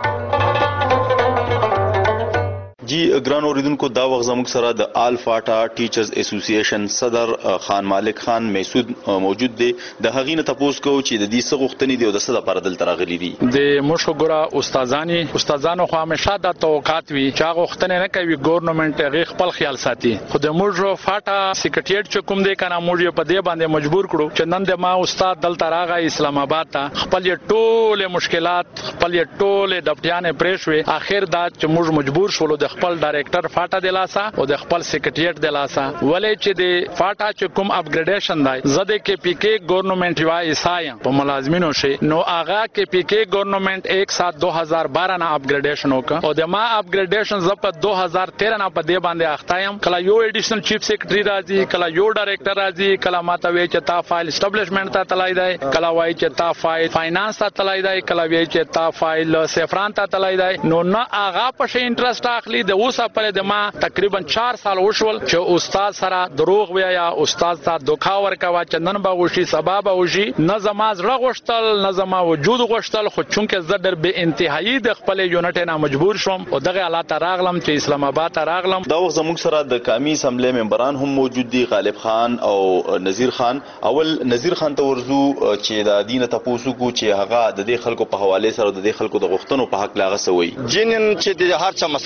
جی ګران اوریدونکو دا وخت زموږ سره د آل فاټا ټیچرز اسوسییشن صدر خان مالک خان میسود موجود دی. د هغې نه تپوس کوو چې د دې څه غوښتنې دي او د څه لپاره دلته راغلي دي. د موږ ګوره استاداني استادانو خو همیشه دا توقعات وي چې هغه غوښتنې نه کوي ګورنمنت هغې خپل خیال ساتي. خو د موږ فاټا سیکریټریټ چې کوم دی که نه موږ یې په دې باندې مجبور کړو چې نن د ما استاد دلته راغی اسلام آباد ته خپل یې ټولې مشکلات خپل یې ټولې ډپټیانې پرې شوې. اخر دا چې موږ مجبور شولو د خپل ډایریکټر فاټا د لاسه او د خپل سیکریټریټ د لاسه ولې چې د فاټا چې کوم اپګریډیشن دی زده کې پی کې گورنمنت یو ایسایم په ملازمینو شي نو هغه کې پی کې گورنمنت ایک سات دو هزار بارہ نه اپګریډیشن وکړ او د ما اپګریډیشن ز په دو هزار تیرہ نه په دې باندې اختایم. کله یو ایډیشنل چیف سیکریټری راځي کله یو ډایریکټر راځي کله ماته وی چې تا فایل اسټابلیشمنت ته تلای دی کله وای چې تا فایل فاینانس ته تلای دی کله وی چې تا فایل سیفران ته تلای دی. نو نه هغه په شي انټرست اخلي. د اوسه پر د ما تقریبا چار سال وشول چې استاد سره دروغ ویا یا استاد ته دوکا ورکوا چې نن به وشي سبا به وشي. نه زما زړه غوښتل نه زما وجود غوښتل خو چونکه زه در به انتهایی د خپل یونټ نه مجبور شوم او دغه حالات راغلم چې اسلام آباد ته راغلم. دا وخت زموږ سره د قومي اسمبلی ممبران هم موجود دي غالب خان او نذیر خان. اول نذیر خان ته ورزو چې د دینه تاسو کو چې هغه د دې خلکو په حواله سره د دې خلکو د غوښتنو په حق لاغه سوی جنن چې د هر څه مسله وي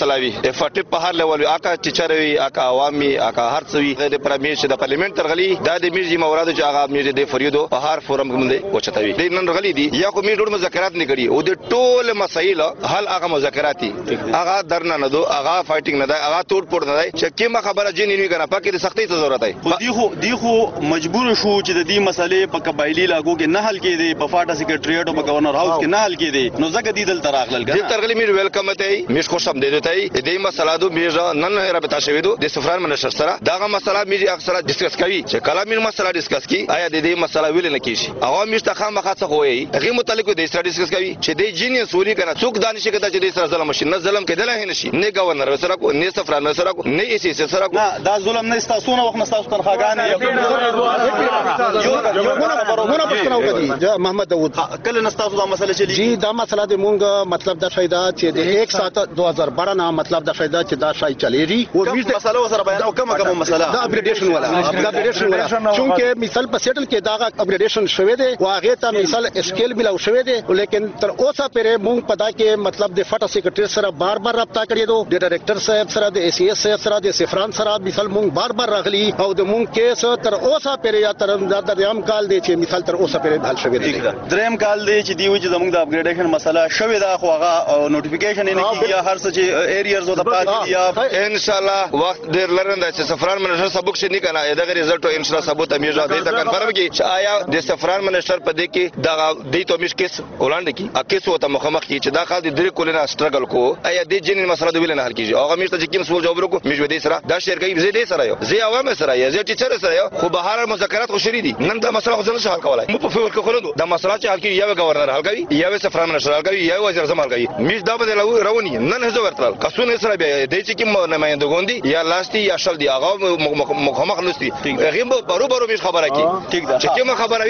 افټیو په هر لیول اکا چچروي اکا عوامي اکا هر څوي د پرمیش د پارلیمنت ترغلي د د میرجی موارد چې هغه میرجی د فریدو په هر فورم باندې وچتوي د نن رغلي دي یا کومې ډول مذاکرات نه کړي او د ټول مسایل حل هغه مذاکراتي هغه درنه نه دو هغه فایټینګ نه دی هغه توړ پوړ نه دی چې کیمه خبره جن نه کنه پکې د سختۍ ته ضرورت دی خو دی خو دی خو مجبور شو چې د دې مسلې په قبایلی لاګو کې نه حل کېدی په فاټا سیکریټریټ او په گورنر هاوس کې نه حل کېدی نو زګ دی دل تراغلل د ترغلي میر ویلکم ته میش خوشم دی ته دې مسله دو میر نن رابطه شوی دو د سفران منشر سره داغه مسله میر اکثره ډیسکس کوي چې کله میر مسله ډیسکس کی آیا د دې مسله ویل نه کیږي او میر ته خامہ خاصه وایي هغه متعلق د سره ډیسکس کوي چې د جینیس ولي کنه څوک دانش کده چې د سره ظلم شي نه ظلم کېدل نه نشي نه گورنر سره کو نه سفران سره کو نه ایسی سره کو نه دا ظلم نه تاسو نه وخت تاسو تنخواګان یو محمد داوود کله نستاسو دا مسله چلی جی دا مسله د مونږ مطلب د فائدہ چې د یک سات دو هزار بارہ نه مطلب د فائدہ چې دا شای چلیږي او میز مسله سره بیان او کومه کومه مسله دا اپګریډیشن والا دا اپګریډیشن والا چونکه مثال په سیټل کې دا اپګریډیشن شوه دی او هغه ته مثال اسکیل بلا شوه دی لیکن تر اوسه پرې مونږ پتا کې مطلب د فټا سیکریټری سره بار بار رابطه کړی دو د ډایریکټر صاحب سره د ای سی ایس صاحب سره د سفران سره مثال مونږ بار بار راغلی او د مونږ کیس تر اوسه پرې یا تر د دریم کال دی چې مثال تر اوسه پرې حل شوه دی دریم کال دی چې دی چې زموږ د اپګریډیشن مسله شوه دا خو هغه نوټیفیکیشن نه کیږي یا هر څه چې ایریاز او د پاتې یا ان شاء الله وخت ډیر لرنده چې سفران منشر سبق شي نه کنه دغه ریزلټ ان شاء الله ثبوت امیر راځي ته کنفرم کی چې آیا د سفران منشر په دې کې دا د تومش کیس ولاند کی اکیس وته مخامخ کی چې دا خال د درې کولنه سټرګل کو آیا د جن مسله د ویل نه حل کیږي هغه مشته چې کوم سوال جواب ورکو مې ودی سره دا شیر کوي زه دې سره یو زه عوام سره یو زه ټیچر سره یو خو بهر مذاکرات خو شری دي نن دا مسله خو ځل حل کولای مو په فور کې خلندو دا مسله چې حل کیږي یا گورنر حل کوي یا سفران منشر حل کوي یا وزیر اعظم حل کوي مې دا به رواني نن هزو ورتل کسونه سره به د چې کوم نمائندګون دي یا لاستی یا شل دی هغه مخامخ لستی هغه به برو برو مش خبره کی ٹھیک ده چې کوم خبره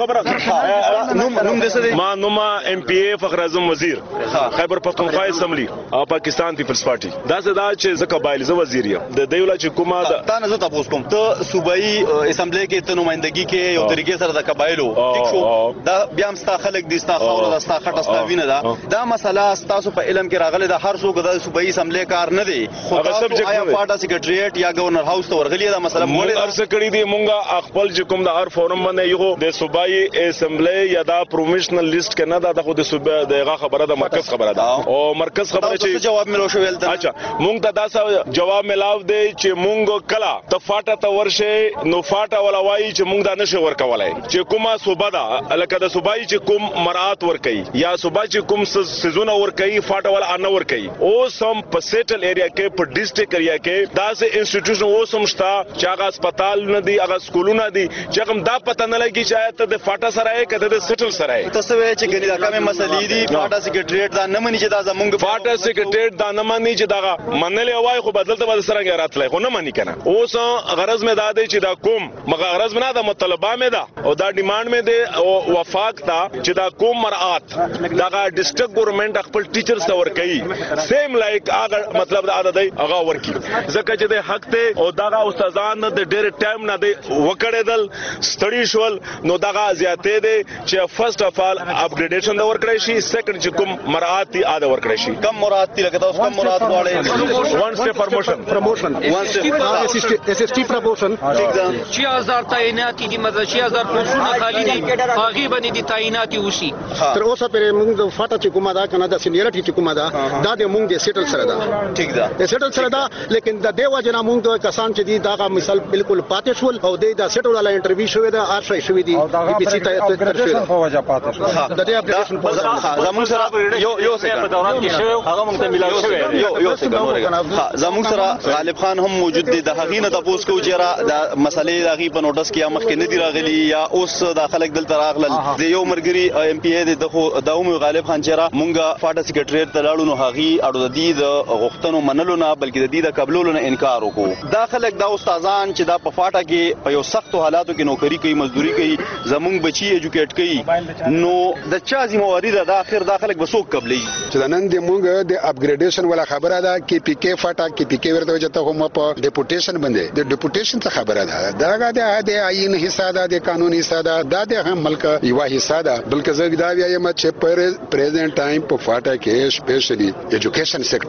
وي نوم نوم دسه ما نوم ام پی ای فخر اعظم وزیر خیبر پختونخوا اسمبلی او پاکستان پیپلز پارټي دا زدا چې زکه بایل زو وزیر یم د دیولا چې کومه دا نه زه تاسو کوم ته صوبایي اسمبلی کې ته نمائندګي کې یو طریقې سره د قبایلو ټیک شو دا بیا هم ستا خلک دي ستا خوره دا ستا خټه ستا وینه دا دا مسله تاسو په علم کې راغله د هر څوک د صوبایي اسمبلی کار نه دی خو تاسو آیا پاټا سیکریټریټ یا گورنر هاوس ته ورغلی دا مسله مونږ ارڅ کړی دی مونږه خپل چې کوم د هر فورم باندې یو د صوبایي اسمبلی یا دا پروموشنل لیست کې نه دا د خو د صوبه دغه خبره د مرکز خبره ده او مرکز خبره چې جواب ملو شو ولته اچھا مونږ ته دا څه جواب ملاو دی چې مونږ کلا ته فاټا ته ورشه نو فاټا ولا وایي چې مونږ دا نشه ورکولای چې کومه صوبه ده الکه د صوبایي چې کوم مرات ور کوي یا صوبایي چې کوم سيزونه ور کوي فاټا ولا ان ور کوي او سم په سیټل ایریا کې په ډیسټریکټ ایریا کې دا سه انسټیټیوشن او سم شتا چې هغه هسپتال نه دی هغه سکولونه دي چې کوم دا پته نه لګي چې آیا ته د فاټا سره یې کده د سیټل سره یې تاسو وایي چې ګنې دا کومه مسلې دي فاټا سیکریټریټ دا نه مني چې دا زمونږ فاټا سیکریټریټ دا نه مني چې دا منلې وای خو بدلته به سره راتلای خو نه مني کنه اوس غرض مې دا دی چې دا کوم مګه غرض مې نه دا مطالبه مې دا او دا ډیماند مې دی او وفاق دا چې دا کوم مرات دا ډیسټریکټ ګورنمنت خپل ټیچرز ته ور کوي سیم لایک هغه مطلب دا دی هغه ورکی ځکه چې د حق ته او دا استادان د ډېر ټایم نه دی وکړېدل ستړي شول نو دا زیاتې دی چې فرست اف ال اپګریډیشن دا ورکړی شي سیکنډ چې کوم مرات دی اده ورکړی شي کم مرات دی لکه تاسو کم مرات غواړئ وان سټیپ پروموشن پروموشن وان سټیپ ایس ایس ټی پروموشن ٹھیک ده छह हज़ार تعیناتی دي مزه छह हज़ार پوسټونه خالی دي هغه باندې دي تعیناتی وشي تر اوسه پرې موږ د فاټا چې کومه دا کنه د سینیریټی چې کومه دا دا د موږ د سیټل سره دا ٹھیک ده د سیټل سره دا لیکن د دیو جنا موږ د کسان چې دي دا مثال بالکل پاتې شول او د سیټل والا انټرویو شوی دا ار شوی شوی دي بي بي سي ته ترشل په وجه پاتې شو د دې اپډیشن زموږ سره یو یو سکند په دوران کې شوی هغه موږ ته ملاو شوی یو یو سکند زموږ سره غالب خان هم موجود دي د هغې نه تاسو کو چې دا مسلې د هغې په نوټس کې مخکې نه دي راغلي یا اوس د خلک دلته راغلل د یو مرګري ام پی ای د د عمر غالب خان چې مونږه فاټا سیکریټریټ ته لاړو نو هغې اړو د دې د غوښتنو منلو نه بلکې د دې د قبولولو نه انکار وکړو دا خلک دا استادان چې دا په فاټا کې په یو سختو حالاتو کې نوکری کوي مزدوري کوي زمونږ بچي ایجوکیټ کوي نو د چا ذمہواری ده د اخر دا خلک بسوک قبلي چې نن د مونږ د اپګریډیشن ولا خبره ده کې پی کې فاټا کې پی کې ورته وجته هم په ډیپوټیشن باندې د ډیپوټیشن څخه خبره ده دا د د عین حصہ ده د قانون حصہ ده دا د هم ملک یو حصہ ده بلکې زه دا وایم چې پر پریزنٹ ټایم په فاټا کې سپیشلی ایجوکیشن سېکټر کې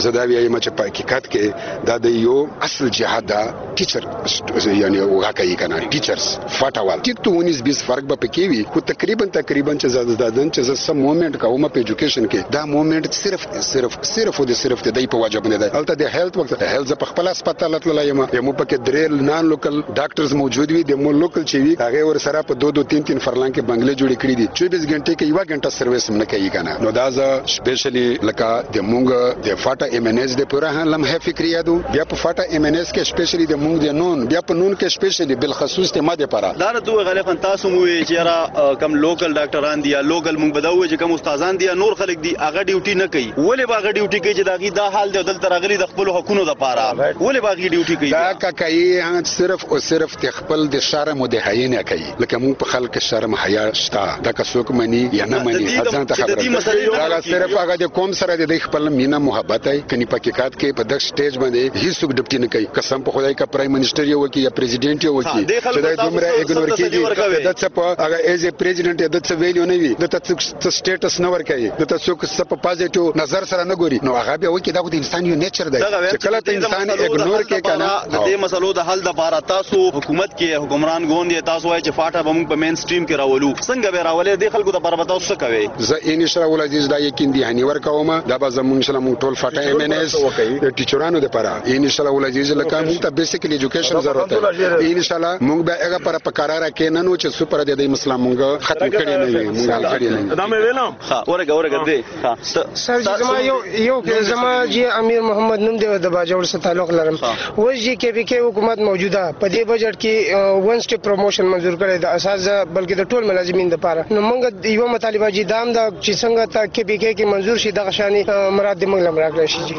زه دا وایم چې په حقیقت کې دا د یو اصل جهاد دا ټیچر یعنی وغه کوي کنه ټیچرز فاټاوال ټیک ته ونیس بیس فرق به پکې وي خو تقریبا تقریبا چې زاد دادن چې سم مومنت کومه په ایجوکیشن کې دا مومنت صرف صرف صرف او صرف د دې په واجب نه ده البته د هیلث وخت هیلث په خپل هسپتال تللی یم یم په کې درې نان لوکل ډاکټرز موجود وي د مو لوکل چې وي هغه ور سره په دوه دوه تین تین فرلان کې بنگلې جوړې کړې دي چوبیس غنټې کې یو غنټه سرویس نه کوي کنه نو دا ز سپیشلی لکه د مونږ د فاټا ایم ان ایس د پوره لمحه فکریه دو بیا په فاټا ایم ان ایس کې سپیشلی د مونږ د نون بیا په نون کې سپیشلی بل خصوص ته ماده پاره دا دوه غالبا تاسو مو چې را کم لوکل ډاکټران دي یا لوکل مونږ بداوي چې کوم استادان دي نور خلک دي هغه ډیوټي نه کوي ولې باغ ډیوټي کوي چې داغي دا حال دی دلته راغلي د خپل حقوقو د پاره ولې باغ ډیوټي کوي دا کا کوي صرف او صرف د خپل د شرم او د حیا نه کوي لکه مونږ په خلک شرم حیا شته دا که څوک مني یا نه مني ځان ته خبره دا صرف هغه د قوم سره د خپل مینا محبت ہے کني په حقیقت کې په دغه سټیج باندې هیڅ څوک ډیوټي نه کوي قسم په خدای کا پرایم منسٹر یو کی یا پریزیډنټ یو کی چې دا دومره اګنور کیږي د څه په هغه ایز ا پریزیډنټ د څه ویلیو نه وي د څه سټیټس نه ور کوي د څه څه په پازیټیو نظر سره نه ګوري نو هغه به وایي دا د انسان یو نیچر دی چې کله ته انسان اګنور کې کنه د دې مسلو د حل د لپاره تاسو حکومت کې حکمران ګوند تاسو وایي چې فاټا به موږ په مین سټریم کې راولو څنګه به راولې د خلکو د لپاره تاسو څه کوي زه ان شاء الله العزیز دا یقین دی هني ور کوم دا به زموږ سره موږ ټول فاټا ایم ان ایس د ټیچرانو د لپاره ان شاء الله العزیز لکه موږ ته بیسیکلی ایجوکیشن ضرورت دی ان شاء الله موږ به هغه پر پکارا کې نه نو چې سپر د دې مسله موږ ختم کړی نه وي موږ حل کړی نه دا مې ویلم ها ورګه ورګه دی سر زما یو یو کې زما جی امیر محمد نوم دی د باجوړ سره تعلق لرم و جی کې بي کې حکومت موجوده په دې بجټ کې ون سټیپ پروموشن منزور کړی د اساس بلکې د ټول ملازمین لپاره نو موږ یو مطالبه جی دام د چې څنګه ته کې بي کې منزور شي د غشاني مراد د موږ لمر راغلی شي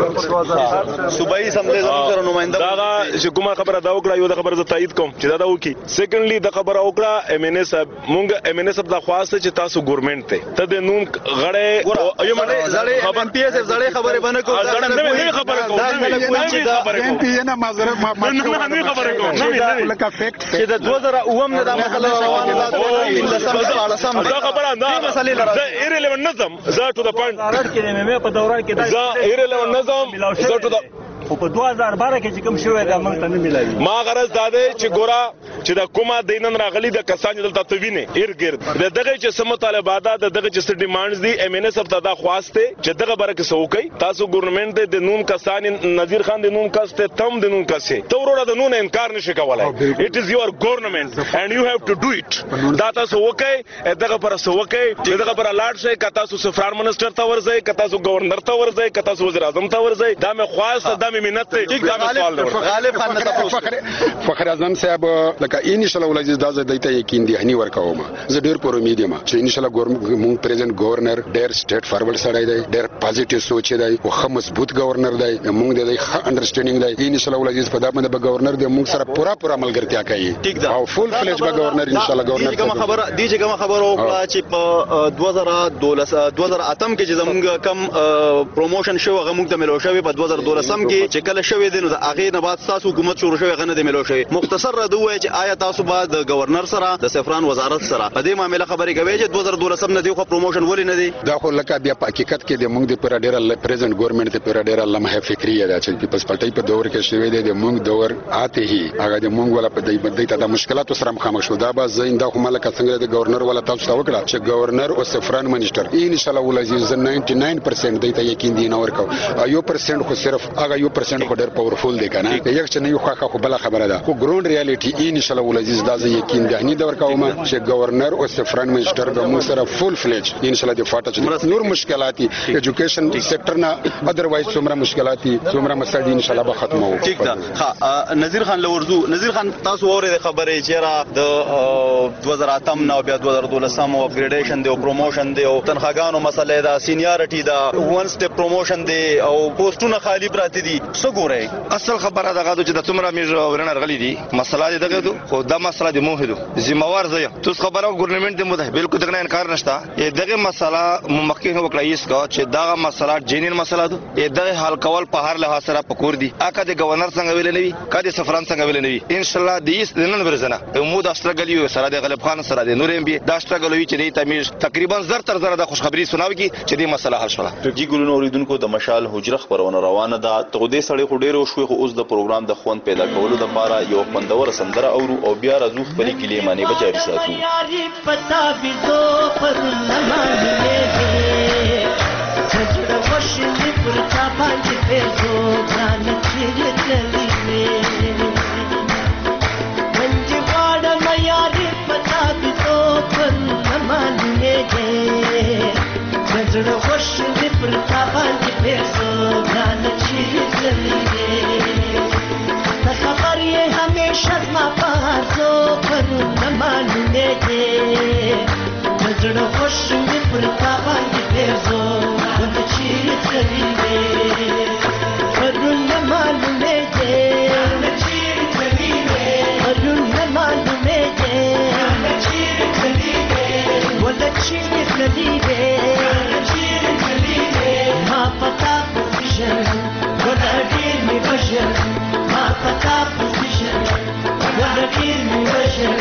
صوبایي سملې زموږ سره نمائنده دا چې کومه خبره دا وکړه یو د خبره ز تایید کوم چې دا دا وکی سیکنډلی د خبره وکړه ایم ان ایس مونږ ایم ان ایس د خواسته چې تاسو ګورنمنت ته ته د نون غړې ایو مړې زړې خبر پی ایس زړې خبره باندې کو دا نه خبره کو دا چې دا ایم پی نه مازره ما نه خبره کو نه لکه فیکټ چې د دوه زره اووم نه دا مسله روانه ده د سم سم دا خبره دا مسلې لري دا ایرلیون نظم زه ټو د پوینټ کې مې په دوران کې دا زه ایرلیون نظم زه ټو د په دوه هزار بارہ کې چې کوم شوی دا موږ ته نه ملایي ما غرض دا دی چې ګورا چې د کومه دینن راغلي د کسان دلته توینه ایرګرد د دغه چې سم طالبات د دغه چې ډیمانډز دي ایم ان ایس افته دا خواسته چې دغه برکه سوکي تاسو ګورنمنت د نون کسان نذیر خان د نون کاسته تم د نون کاسه ته وروړه د نون انکار نشي کولای اټ از یور ګورنمنت اینڈ یو هاف ټو ډو اټ دا تاسو وکي دغه پر سوکي دغه پر لاړ شي کتا تاسو سفران منسٹر ته ورځي کتا تاسو گورنر ته ورځي کتا تاسو وزیر اعظم ته ورځي دا مې خواسته دا منت ټیک دا سوال دی غالب خان تاسو فخر اعظم صاحب لکه ان شاء الله العزیز دا زه دایته یقین دی هني ورکوم زه ډیر پر امید یم چې ان شاء الله ګورنمنت پریزیډنت گورنر ډیر سټیټ فارورډ سره دی ډیر پازیټیو سوچ دی او خه مضبوط گورنر دی موږ د دې ښه انډرستانډینګ دی ان شاء الله العزیز په دا باندې به گورنر دی موږ سره پورا پورا عملګرتیا کوي ټیک دا او فول فلیج به گورنر ان شاء الله گورنر کوم خبره دی چې کوم خبره وکړه چې په دوه زره دولس دوه زره اتم کې چې زموږ کم پروموشن شو هغه موږ ته ملو شوی په دوه زره دولسم کې چې کله شوی دی نو هغه نه بعد تاسو حکومت شروع شوی غنه د ملو شوی مختصر را دوی چې آیا تاسو بعد گورنر سره د سفران وزارت سره په دې معاملې خبرې کوي چې دوه زره دولسم نه دی خو پروموشن ولې نه دی دا خو لکه بیا په حقیقت کې د موږ د پرډیر پریزیډنت گورنمنت ته پرډیر لمحه فکریه ده چې پیپلز پارټي په دور کې شوی دی د موږ دور آتے هی هغه د موږ ولا په دې باندې ته د مشکلاتو سره مخامخ شو دا به زینده خو ملک څنګه د گورنر ولا تاسو ته وکړه چې گورنر او سفران منسٹر ان شاء الله العزیز نائنٹی نائن پرسنٹ دیته یقین دی نه ورکو یو پرسنٹ خو صرف هغه یو پرسنٹ خو ډیر پاورفل دی کنه یک چې نه یو خاخه خو بل خبره ده خو ګراوند ریالټي ان شاء الله العزیز دا زه یقین دی نه دور کوم چې گورنر او سفران منسٹر به مو سره فول فلیج ان شاء الله د فاټه نور مشکلاتي ایجوکیشن سېکټر نه اذروایز څومره مشکلاتي څومره مسایل ان شاء الله به ختمو ټیک ده ها نذیر خان لورزو نذیر خان تاسو اورئ خبره چې را د دوه زره اتم نو بیا دوه زره دولسم او اپګریډیشن دی او پروموشن دی او تنخواګانو مسلې دا سینیارټي دا ون سټیپ پروموشن دی او پوسټونه خالی پراته دي څه ګورئ اصل خبره دغه چې د څومره میژ ورنر غلي دي مسله دغه خو دا مسله د موهدو ذمہوار زه تاسو خبرو ګورنمنت د مده بالکل دغه انکار نشته دغه مسله ممکن وکړای اسکا چې دا مسله جنین مسله ده دغه حل کول په هر لحاظ سره پکور دي اګه د گورنر څنګه ویل نه وي کله سفران څنګه ویل نه وي ان شاء الله د نن ورځنه امید استرګل یو سره د غلب خان سره د نور ام بي دا استرګل وی چې د تمیز تقریبا زر تر زر د خوشخبری سناوي کی چې د مسله حل شوه جی ګلونو اوریدونکو د مشال حجره خبرونه روانه ده ته دې سړی خو ډیرو شوي خو اوس د پروګرام د خوند پیدا کولو د لپاره یو خوندور سندره اورو او بیا راځو خپل کلی معنی بچاری ساتو یاري پتا بي دو پر لمانه جړ وشلې پر چا باندې پیسو ځان چیرې تلې منځ واړه مې یاري پتا بي دو پر لمانه جړ وشلې پر چا باندې پیسو ځان چیرې تلې خبر یہ ہمیشہ ما پاسو پر نہ ماننے دے نظر خوش پر کا باندې پیسو ود چیر چلی دے پر نہ ماننے دے چیر چلی دے پر نہ ماننے دے چیر چلی دے ود چیر چلی دے چیر چلی دے ما پتا پوزیشن ود دیر می بشر ما پتا پوزیشن ود دیر می بشر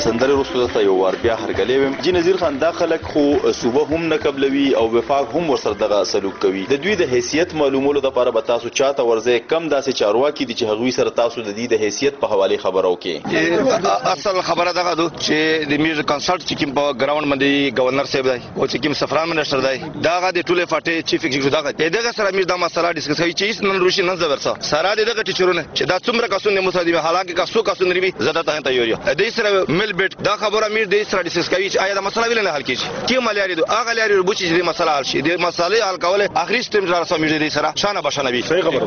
د سندرې وروسته ته یو وار بیا هرګلې ویم جی نذیر خان دا خلک خو صوبه هم نه قبلوي او وفاق هم ورسره دغه سلوک کوي د دوی د حیثیت معلومولو لپاره به تاسو چاته ورځي کم داسې چارواکي دي چې هغوی سره تاسو د دې د حیثیت په حواله خبرو کې اصل خبره دغه ده چې د میوزیک کنسرت چې کوم په ګراوند باندې گورنر صاحب دی او چې کوم سفران منسٹر دی داغه د ټوله فاټي چیف ایگزیکټیو دغه دغه سره مې دا مسله ډیسکس کوي چې نن روشي نن زبرسه سره دغه ټیچرونه چې دا څومره کسونه مصادمه حالانکه کسو کسونه ری زړه ته تیاری د سره مل بیت دا خبره مې د سره ډیسکس کوي چې آیا دا مسله ویل نه حل کیږي کی ملياري دو هغه لري بوچي چې مسله حل شي د مسالې حل کوله اخري سټیم را سمې دي سره شانه بشانه وي صحیح خبره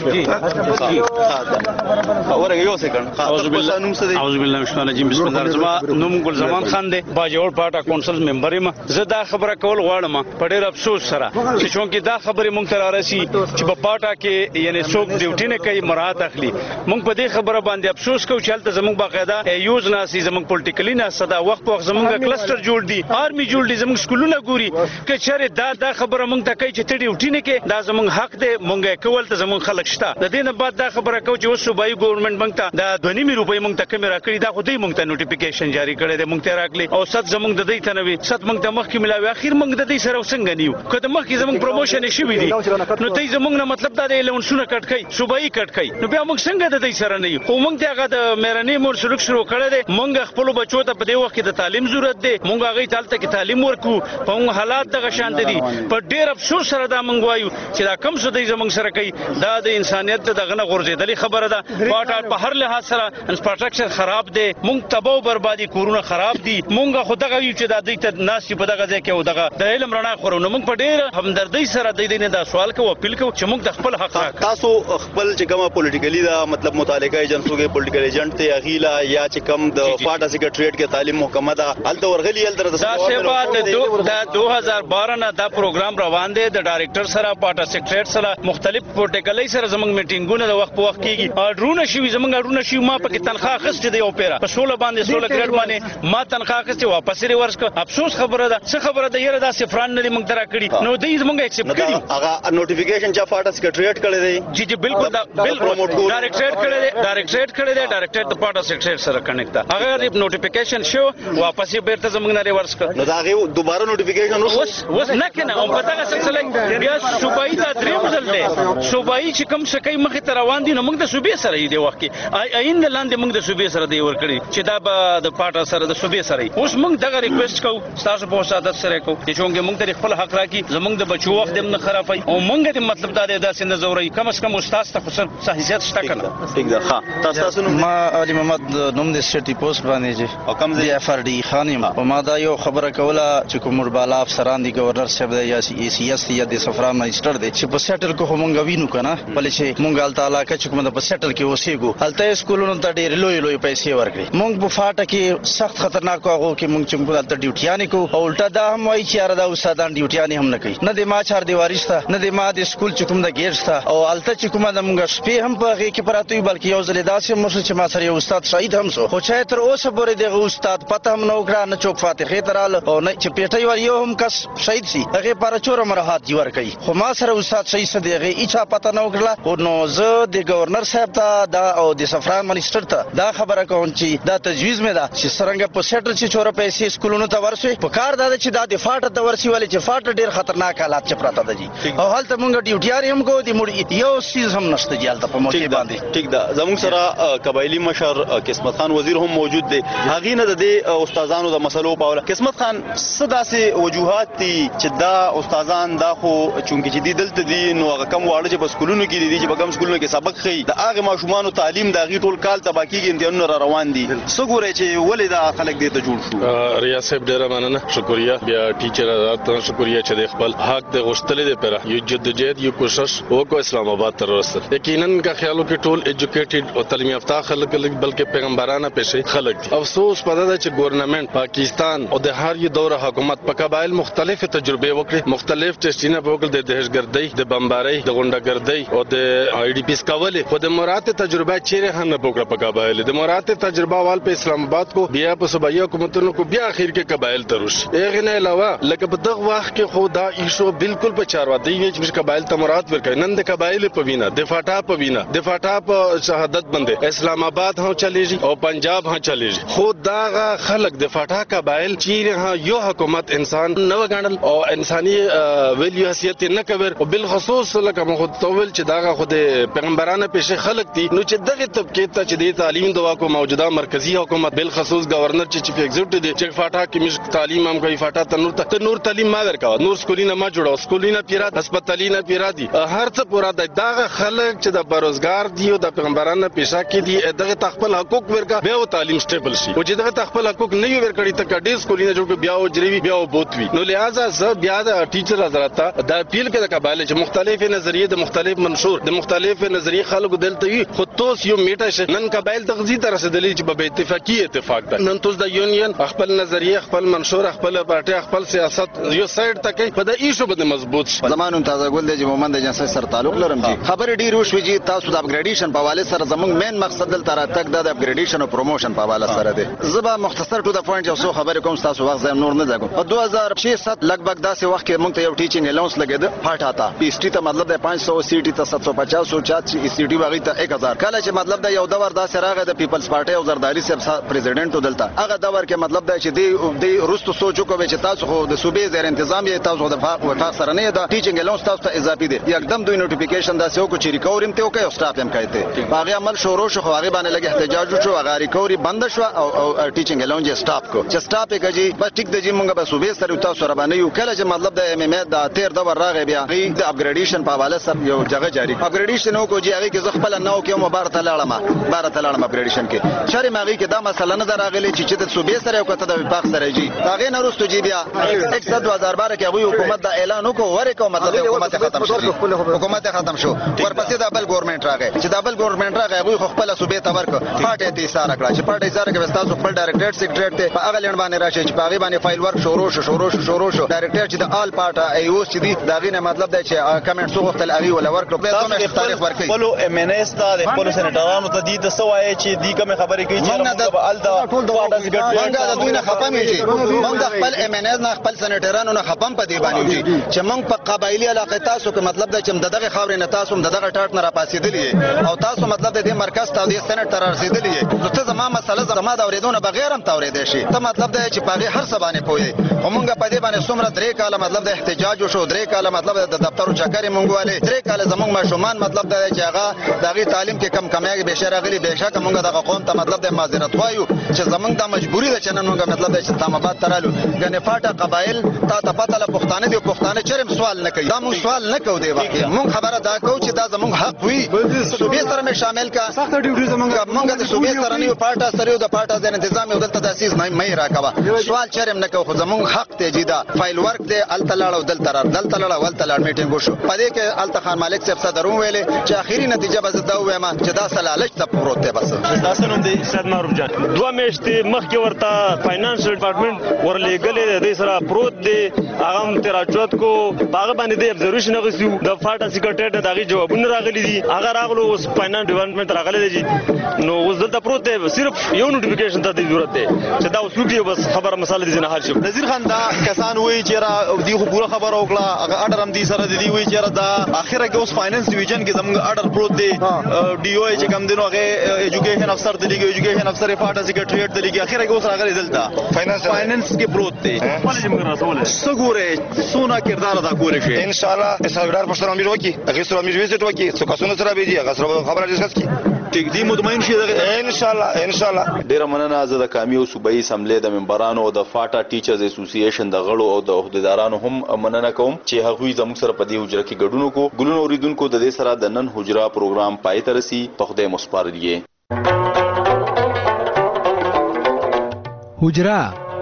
اورګه یو سکند اعوذ بالله نوم څه دی اعوذ بالله من الشیطان الرجیم بسم الله الرحمن نوم ګل زمان خان دی باجوړ پاټا کونسل ممبر یم زه دا خبره کول غواړم په ډېر افسوس سره چې چونکې دا خبره مونږ ته رارسي چې په پاټا کې یعنی څوک ډیوټي نه کوي مراحت اخلي مونږ په دې خبره باندې افسوس کوو چې هلته زموږ باقاعده یوز ناسي زموږ پولیټیکلی نه صدا وخت په وخت زموږ کلسټر جوړ دي آرمي جوړ دي زموږ سکولونه ګوري که چېرې دا دا خبره مونږ ته کوي چې ته ډیوټي نه کوي دا زموږ حق دی مونږ یې کول ته زموږ خلک شته د دې نه بعد دا خبره کوو چې اوس صوبایي ګورنمنټ مونږ ته دا دوه نیمې روپۍ مونږ ته کمې راکړي دا خو دوی مونږ ته نوټیفیکیشن جاری کړی دی مونږ ته راکړي او ست زموږ د دوی ته نه وي ست مونږ ته مخکې ملاوي اخر مونږ د دوی سره څنګه نیو که د مخکې زموږ پروموشن یې شوي دي نو دوی زموږ نه مطلب دا دی الیونسونه کټ کوي صوبایي کټ کوي نو بیا مونږ څنګه د دوی سره نه یو خو مونږ ته هغه د مهرنۍ مور سلوک شروع کړی دی مونږ خپلو بچو ته په دې وخت کې د تعلیم ضرورت دی مونږ هغوی ته هلته کې تعلیم ورکړو په مونږ حالات دغه شانته دي په ډېر افسوس سره دا مونږ وایو چې دا کم څه دوی زموږ سره کوي دا د انسانیت د دغه نه غورځېدلې خبره ده پاټا په هر لحاظ سره انفراسټرکچر خراب دی مونږ تباہ او بربادي کورونه خراب دي مونږ خو دغه یو چې دا دوی ته ناست په دغه ځای کې او دغه د علم رڼا خورو نو مونږ په ډېر همدردۍ سره دوی نه دا سوال کوو اپیل کوو چې مونږ د خپل حق راکړو تاسو خپل چې کومه پولیټیکلی دا مطلب متعلقه ایجنسیو کې پولیټیکل ایجنټ ته اغیلا یا چې کوم د پاټا سیکریټریټ کې تعلیم محکمه ده هلته ورغلی هلته دا سیوا د دو هزار بارہ نه دا پروګرام روان دی د ډایریکټر سره پاټا سیکریټریټ سره مختلف پروټوکولي سره زموږ میټینګونه د وخت په وخت کېږي اډرونه شوي زموږ اډرونه شوي ما پکې تنخواه اخیستې دی اوپیرا په سوله باندې سوله ګریډ باندې ما تنخواه اخیستې واپس یې ورس کړه افسوس خبره ده څه خبره ده یاره دا صفران نه دي موږ ته راکړي نو دوی زموږ ایکسپټ کړي هغه نوټیفیکیشن چې پاټا سیکریټریټ کړی دی جی جی بالکل دا بالکل ډایریکټریټ کړی دی ډایریکټریټ کړی دی ډایریکټریټ د پاټا سیکریټریټ سره کنیکټ ده هغه نوټیفیکیشن شو واپس یې بیرته زموږ نه ریورس کړ نو دا هغه دوباره نوټیفیکیشن اوس اوس نه کنه او په دغه سلسله بیا صوبایي دا دریم ځل دی صوبایي چې کوم څه کوي مخې ته روان دي نو موږ د صوبې سره دی وخت کې آینده لاندې موږ د صوبې سره دی ورکړي چې دا به د پاټا سره د صوبې سره اوس موږ دغه ریکوست کوو تاسو په وسادت سره کوو چې څنګه موږ ته خپل حق راکړي زموږ د بچو وخت هم نه خرابای او موږ د مطلب دا دی داسې نه زوري کم از کم استاد ته خصوصا صحیحیت شته کنه ٹھیک ده ها تاسو تاسو ما علي محمد نوم د سټي پوسټ باندې چې او کوم دی اف ار ډي خانم او ما دا یو خبره کوله چې کومر بالا افسران دي گورنر صاحب دی یا سی سی اس یا د سفران ماجستر دی چې په سیټل کو همغه وینو کنه بلې چې مونږ الته علاقه چې کومه په سیټل کې اوسېګو الته سکولونو ته ډېر لوی لوی پیسې ورکړي مونږ په فاټه کې سخت خطرناک هغه کې مونږ چې مونږ الته ډیوټیانې کو او الټا دا هم وایي چې یاره دا استادان ډیوټیانې هم نه کوي نه د ما چار دیواري شته نه د ما د سکول چې کوم د ګیټ شته او الته چې کومه د مونږ شپې هم په هغې کې پراته وي بلکې یو ځل داسې هم وشو چې ما سره یو استاد شهید هم شو خو چا تر اوسه پورې دغه استاد پته هم نه وکړه نه چوک فاتحې ته راله او نه چې پیټۍ ور یو هم کس شهید شي هغې پاره چوره مراحات دي ورکوي خو ما سره استاد شهید څه دی هغې هېچا پته نه وکړله خو نو زه د ګورنر صاحب ته دا او د سفران منسټر ته دا خبره کوم چې دا تجویز مې ده چې څرنګه په سیټل چې چوره پیسې سکولونو ته ورسوي په کار دا ده چې دا د فاټه ته ورسي ولې چې فاټه ډېر خطرناک حالات چې پراته ده جي او هلته مونږ ډیوټیانې هم کوو د موږ یو څیز هم نشته جي هلته په موقع باندې ټیک ده زموږ سره قبایلي مشر قسمت خان وزیر هم موجود دی هغې نه د دې استادانو د مسلو په اړه قسمت خان څه داسې وجوهات دي چې دا استادان دا خو چونکې چې دي دلته دي نو هغه کم واړه چې په سکولونو کې دي چې په کم سکولونو کې سبق ښیي د هغې ماشومانو تعلیم د هغې ټول کال تباه کېږي امتحانونه را روان دي څه ګورئ چې ولې دا خلک دې ته جوړ شو ریاض صاحب ډېره مننه شکریه بیا ټیچر حضرات ته شکریه چې د خپل حق د غوښتلې دپاره یو جدوجہد یو کوشش وکړو اسلام آباد ته راوستل یقینا کا خیالو کې ټول ایجوکیټډ او تعلیم یافته خلک بلکې پیغمبرانه پیشې خلک دي افسوس په دا چې ګورنمنت پاکستان او د هر یو دوره حکومت په قبایل مختلف تجربه وکړي مختلف ټیسټونه په وکړل د دهشتګردۍ د بمبارۍ د غونډهګردۍ او د آی ډي پیس کولې خو د مراد تجربه چیرې هم نه پوکړه په قبایل د مراد تجربه وال په اسلام آباد کو بیا په صوبایي حکومتونو کو بیا اخر کې قبایل تروش هغه نه علاوه لکه په دغه وخت کې خو دا ایشو بالکل په چاروادي وی چې قبایل ته مراد ورکړي نن د قبایل په وینا د فاټا په وینا د فاټا په شهادت باندې اسلام آباد هم چلیږي او پنجاب هم چلیږي خو دا خلک د فاټا قبایل چې یو حکومت انسان نه وګڼل او انساني ویلیو حیثیت نه کوي او بل خصوص لکه مخ تول چې دا خو د پیغمبرانو پېښه خلک دي نو چې دغه طبقه ته چې د تعلیم دوا کو موجوده مرکزی حکومت بل خصوص گورنر چې چیف ایگزیکټیو دی چې فاټا کې مش تعلیم هم کوي فاټا ته نور ته نور تعلیم ما ورکاو نور سکولینه ما جوړاو سکولینه پیرا هسپتالینه پیرا دي هر څه پورا د دغه خلک چې د بروزګار دی او د پیغمبرانو پېښه کې دي دغه تخپل حقوق ورکا به تعلیم سټیبل شي او چې دغه تخپل حقوق نه یو ورکړي ته کډې سکولینه جوړ بیا او جریوی بیا او بوتوي نو لہذا ز بیا د ټیچر حضرات د اپیل کې د قبایل چې مختلف نظریه د مختلف منشور د مختلف نظریه خلکو دلته وي خو توس یو میټه نن قبایل تغذیه تر رسیدلی چې به اتفاقی اتفاق ده نن توس د یونین خپل نظریه خپل منشور خپل پارټي خپل سیاست یو سایډ تکي په د ایشو باندې مضبوط شي زمانو تازه ګل د مومن د جنسي سره تعلق لرم دي خبر ډیر وشوي چې تاسو د اپګریډیشن په حواله سره زموږ مین مقصد دلته را تک د اپګریډیشن او پروموشن په حواله سره دي زبا مختصر ټو د پوینټ یو څه خبر کوم تاسو وخت زم نور نه ځګو په دوه هزار شش سات لګبګ داسې وخت کې موږ ته یو ټیچینګ الاونس لګید فاټا تا پی ایس ټی ته مطلب د پانچ سو سی ټی ته سات سو پچاس او چات ای سی ټی واغی ته هزار کله چې مطلب د یو دور داسې راغی د پیپلز پارټي او زرداری صاحب پریزیډنټ دلته هغه دور کې مطلب دا چې دی دی روستو سوچو کوي چې تاسو خو د صوبې زیر تنظیم یې تاسو د فاق وفاق سره نه دا ټیچینګ الاونس تاسو ته اضافي دي یکدم دوی نوټیفیکیشن دا سیو کو چې ریکوریم ته کوي او سټاف هم کوي ته هغه عمل شروع شو هغه باندې لګي احتجاج شو هغه ریکوري بند شو او ټیچینګ الاونس یې سټاپ کو چې سټاپ یې کوي بس ټیک د جی مونږ به صوبې سره تاسو سره باندې یو کله چې مطلب د ایم ام ای دا تیر دور راغی بیا د اپګریډیشن په حواله سره یو جگہ جاری اپګریډیشن نو کو چې هغه کې زه خپل نو کې مبارک لاړم بار ته لاړم اپګریډیشن کې شری ماغي کې دا مسله نه دراغلی چې چې د صوبې سره یو کته د وفاق سره جی هغه نه رستو جی بیا دو هزار بارہ کې هغه حکومت دا اعلان وکړ ورکو مطلب حکومت ختم شو حکومت ختم شو ورپسې د بل ګورنمنت راغی چې د بل ګورنمنت راغی هغه خپل صوبې ته ورک پټه ته اشاره کړه چې پټه اشاره کې تاسو خپل ډایرکټریټ سیکریټریټ ته په هغه لړ باندې راشي چې په هغه باندې فایل ورک شروع شو شروع شو شروع شو ډایرکټریټ چې د آل پارټ ای او چې دی دا غینه مطلب دا چې کمنټ سو وخت لغي ولا ورک په کومه تاریخ ورکړي خپل ام ان اس دا د خپل سېنټرانو ته دي د سوای چې دی کومه خبرې کوي چې موږ د ال دا پارټا سیکریټریټ موږ د دوی نه خپم یو موږ د خپل ام ان اس نه خپل سېنټرانو نه خپم په دی باندې چې موږ په قبایلی علاقه تاسو کې مطلب دا چې دغه خبرې نه تاسو دغه ټاټ نه را پاسېدلې او تاسو مطلب د دې مرکز ته د سېنټ تر رسیدلې نو ته زما مسله زما د اوریدونه بغیر هم تاوریدې شي ته مطلب دا چې په هر څه باندې پوي همغه په دې باندې څومره درې کاله مطلب د احتجاج شو درې کاله مطلب د دفتر چکرې مونږ والے درې کاله زمونږ ماشومان مطلب دا چې هغه دغه تعلیم کې کم کمیږي به شر غلي به شک مونږ دغه قوم ته مطلب د معذرت وایو چې زمونږ د مجبوری ده چې نن مونږ مطلب د اسلامآباد ترالو غنه فاټا قبایل تا ته پته له پښتانه دی پښتانه چرم سوال نه کوي دا مونږ سوال نه کوو دی واقعي مونږ خبره دا کوو چې دا زمونږ حق وي صوبې سره مې شامل کا سخت ډیوټي زمونږ مونږ د صوبې سره نه پاټا سره د پاټا د تنظیم یو دلته تاسیس نه مې راکوا سوال چرم نه کوو زمونږ حق ته جیدا فایل ورک دی ال تلاړو دل تر دل تلاړو ول تلاړ میټینګ وشو پدې کې الته خان مالک صاحب صدر ویلې چې اخیری نتیجه به زده وایم چې دا سلالچ ته پروت دی بس تاسو نوم دی استاد معروف جان دوه میاشتې مخکې ورته فاینانشل ډپارټمنټ ورلېګلې د سره پروت دی هغه هم تراچوت کو هغه باندې د ابزرویشن غوښیو د فاټا سیکریټریټ دغه جوابونه راغلي دي هغه راغلو اوس فاینانس ډپارټمنټ راغلي دي نو اوس دلته پروت دی صرف یو نوټیفیکیشن ته ضرورت دی چې دا اوس لوګي بس خبره مسله دي نه حل شي نذیر خان دا کسان وایي چې را دی خو پوره خبره وکړه هغه اډر هم دي سره دي وایي چې دا اخره کې اوس فاینانس ډیویژن کې زموږ اډر پروت دی ډي او ای چې کوم دینو هغه ایجوکیشن افسر دی لګي ایجوکیشن افسر فاټا سیکریټریټ دی لګي اخره کې اوس راغلی دلته فاینانس فاینانس کې پروت دی ولې چې موږ راځول سګوره سونا کردار ادا کول شي ان شاء الله اساګدار پښتون امیر وکی هغه سره امیر ویزټ وکی څو کسونه سره به دي هغه سره خبره ډیسکس کی ټیک دی مطمئن شي ان شاء الله ان شاء الله ډیر مننه زه د کامیو صوبایي اسمبلی د ممبرانو او د فاټا ټیچرز اسوسییشن د غړو او د عہدیدارانو هم مننه کوم چې هغوی زموږ سره په دې حجره کې ګډون کو ګلونو اوریدونکو د دې سره د نن حجره پروګرام پای ته رسي په خدای مسپارلیه حجره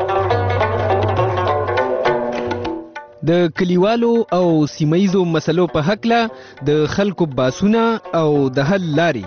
د کلیوالو او سیمایزو مسلو په حق له د خلکو باسونه او د حل لاري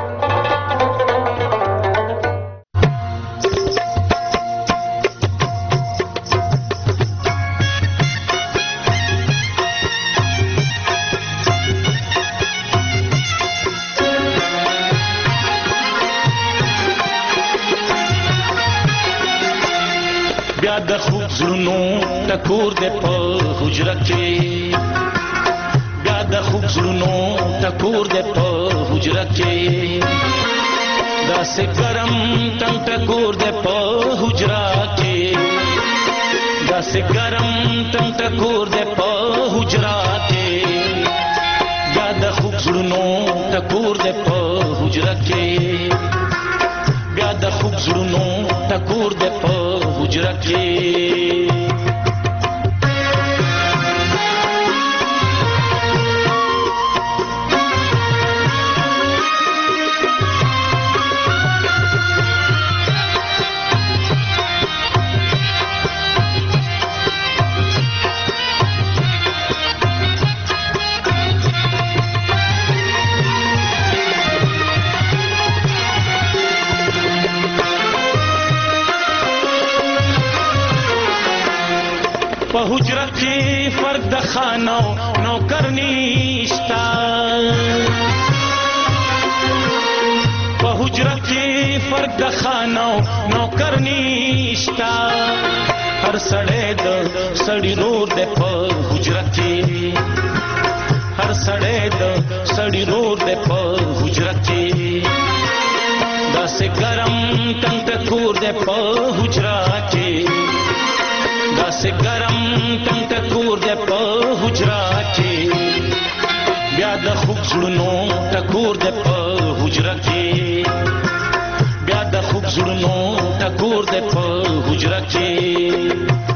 د خوب زړونو ټکور دې په حجره کې بیا د خوب زړونو ټکور دې په حجره کې داسې ګرم ټنګ ټکور دی په حجرا کې داسې ګرم ټنګ ټکور دی په حجرا کې بیا د خوږ زړونو ټکور دی په حجرا کې بیا د خوږ زړونو ټکور دی په حجرا کې په حجره کې فرق د خانو نوکر نشتا په حجره کې فرق د خانو نوکر نشتا هر سړی د سړی رور دی په حجره کې هر سړی د سړی رور دی په حجره کې داسې ګرم ټنګ ټکور دی په حجره کې داسې ګرم ټنګ ټکور دی په حجره کې بیا د خوږ زړونو ټکور دی په حجره کې بیا د خوږ زړونو ټکور دی په حجره کې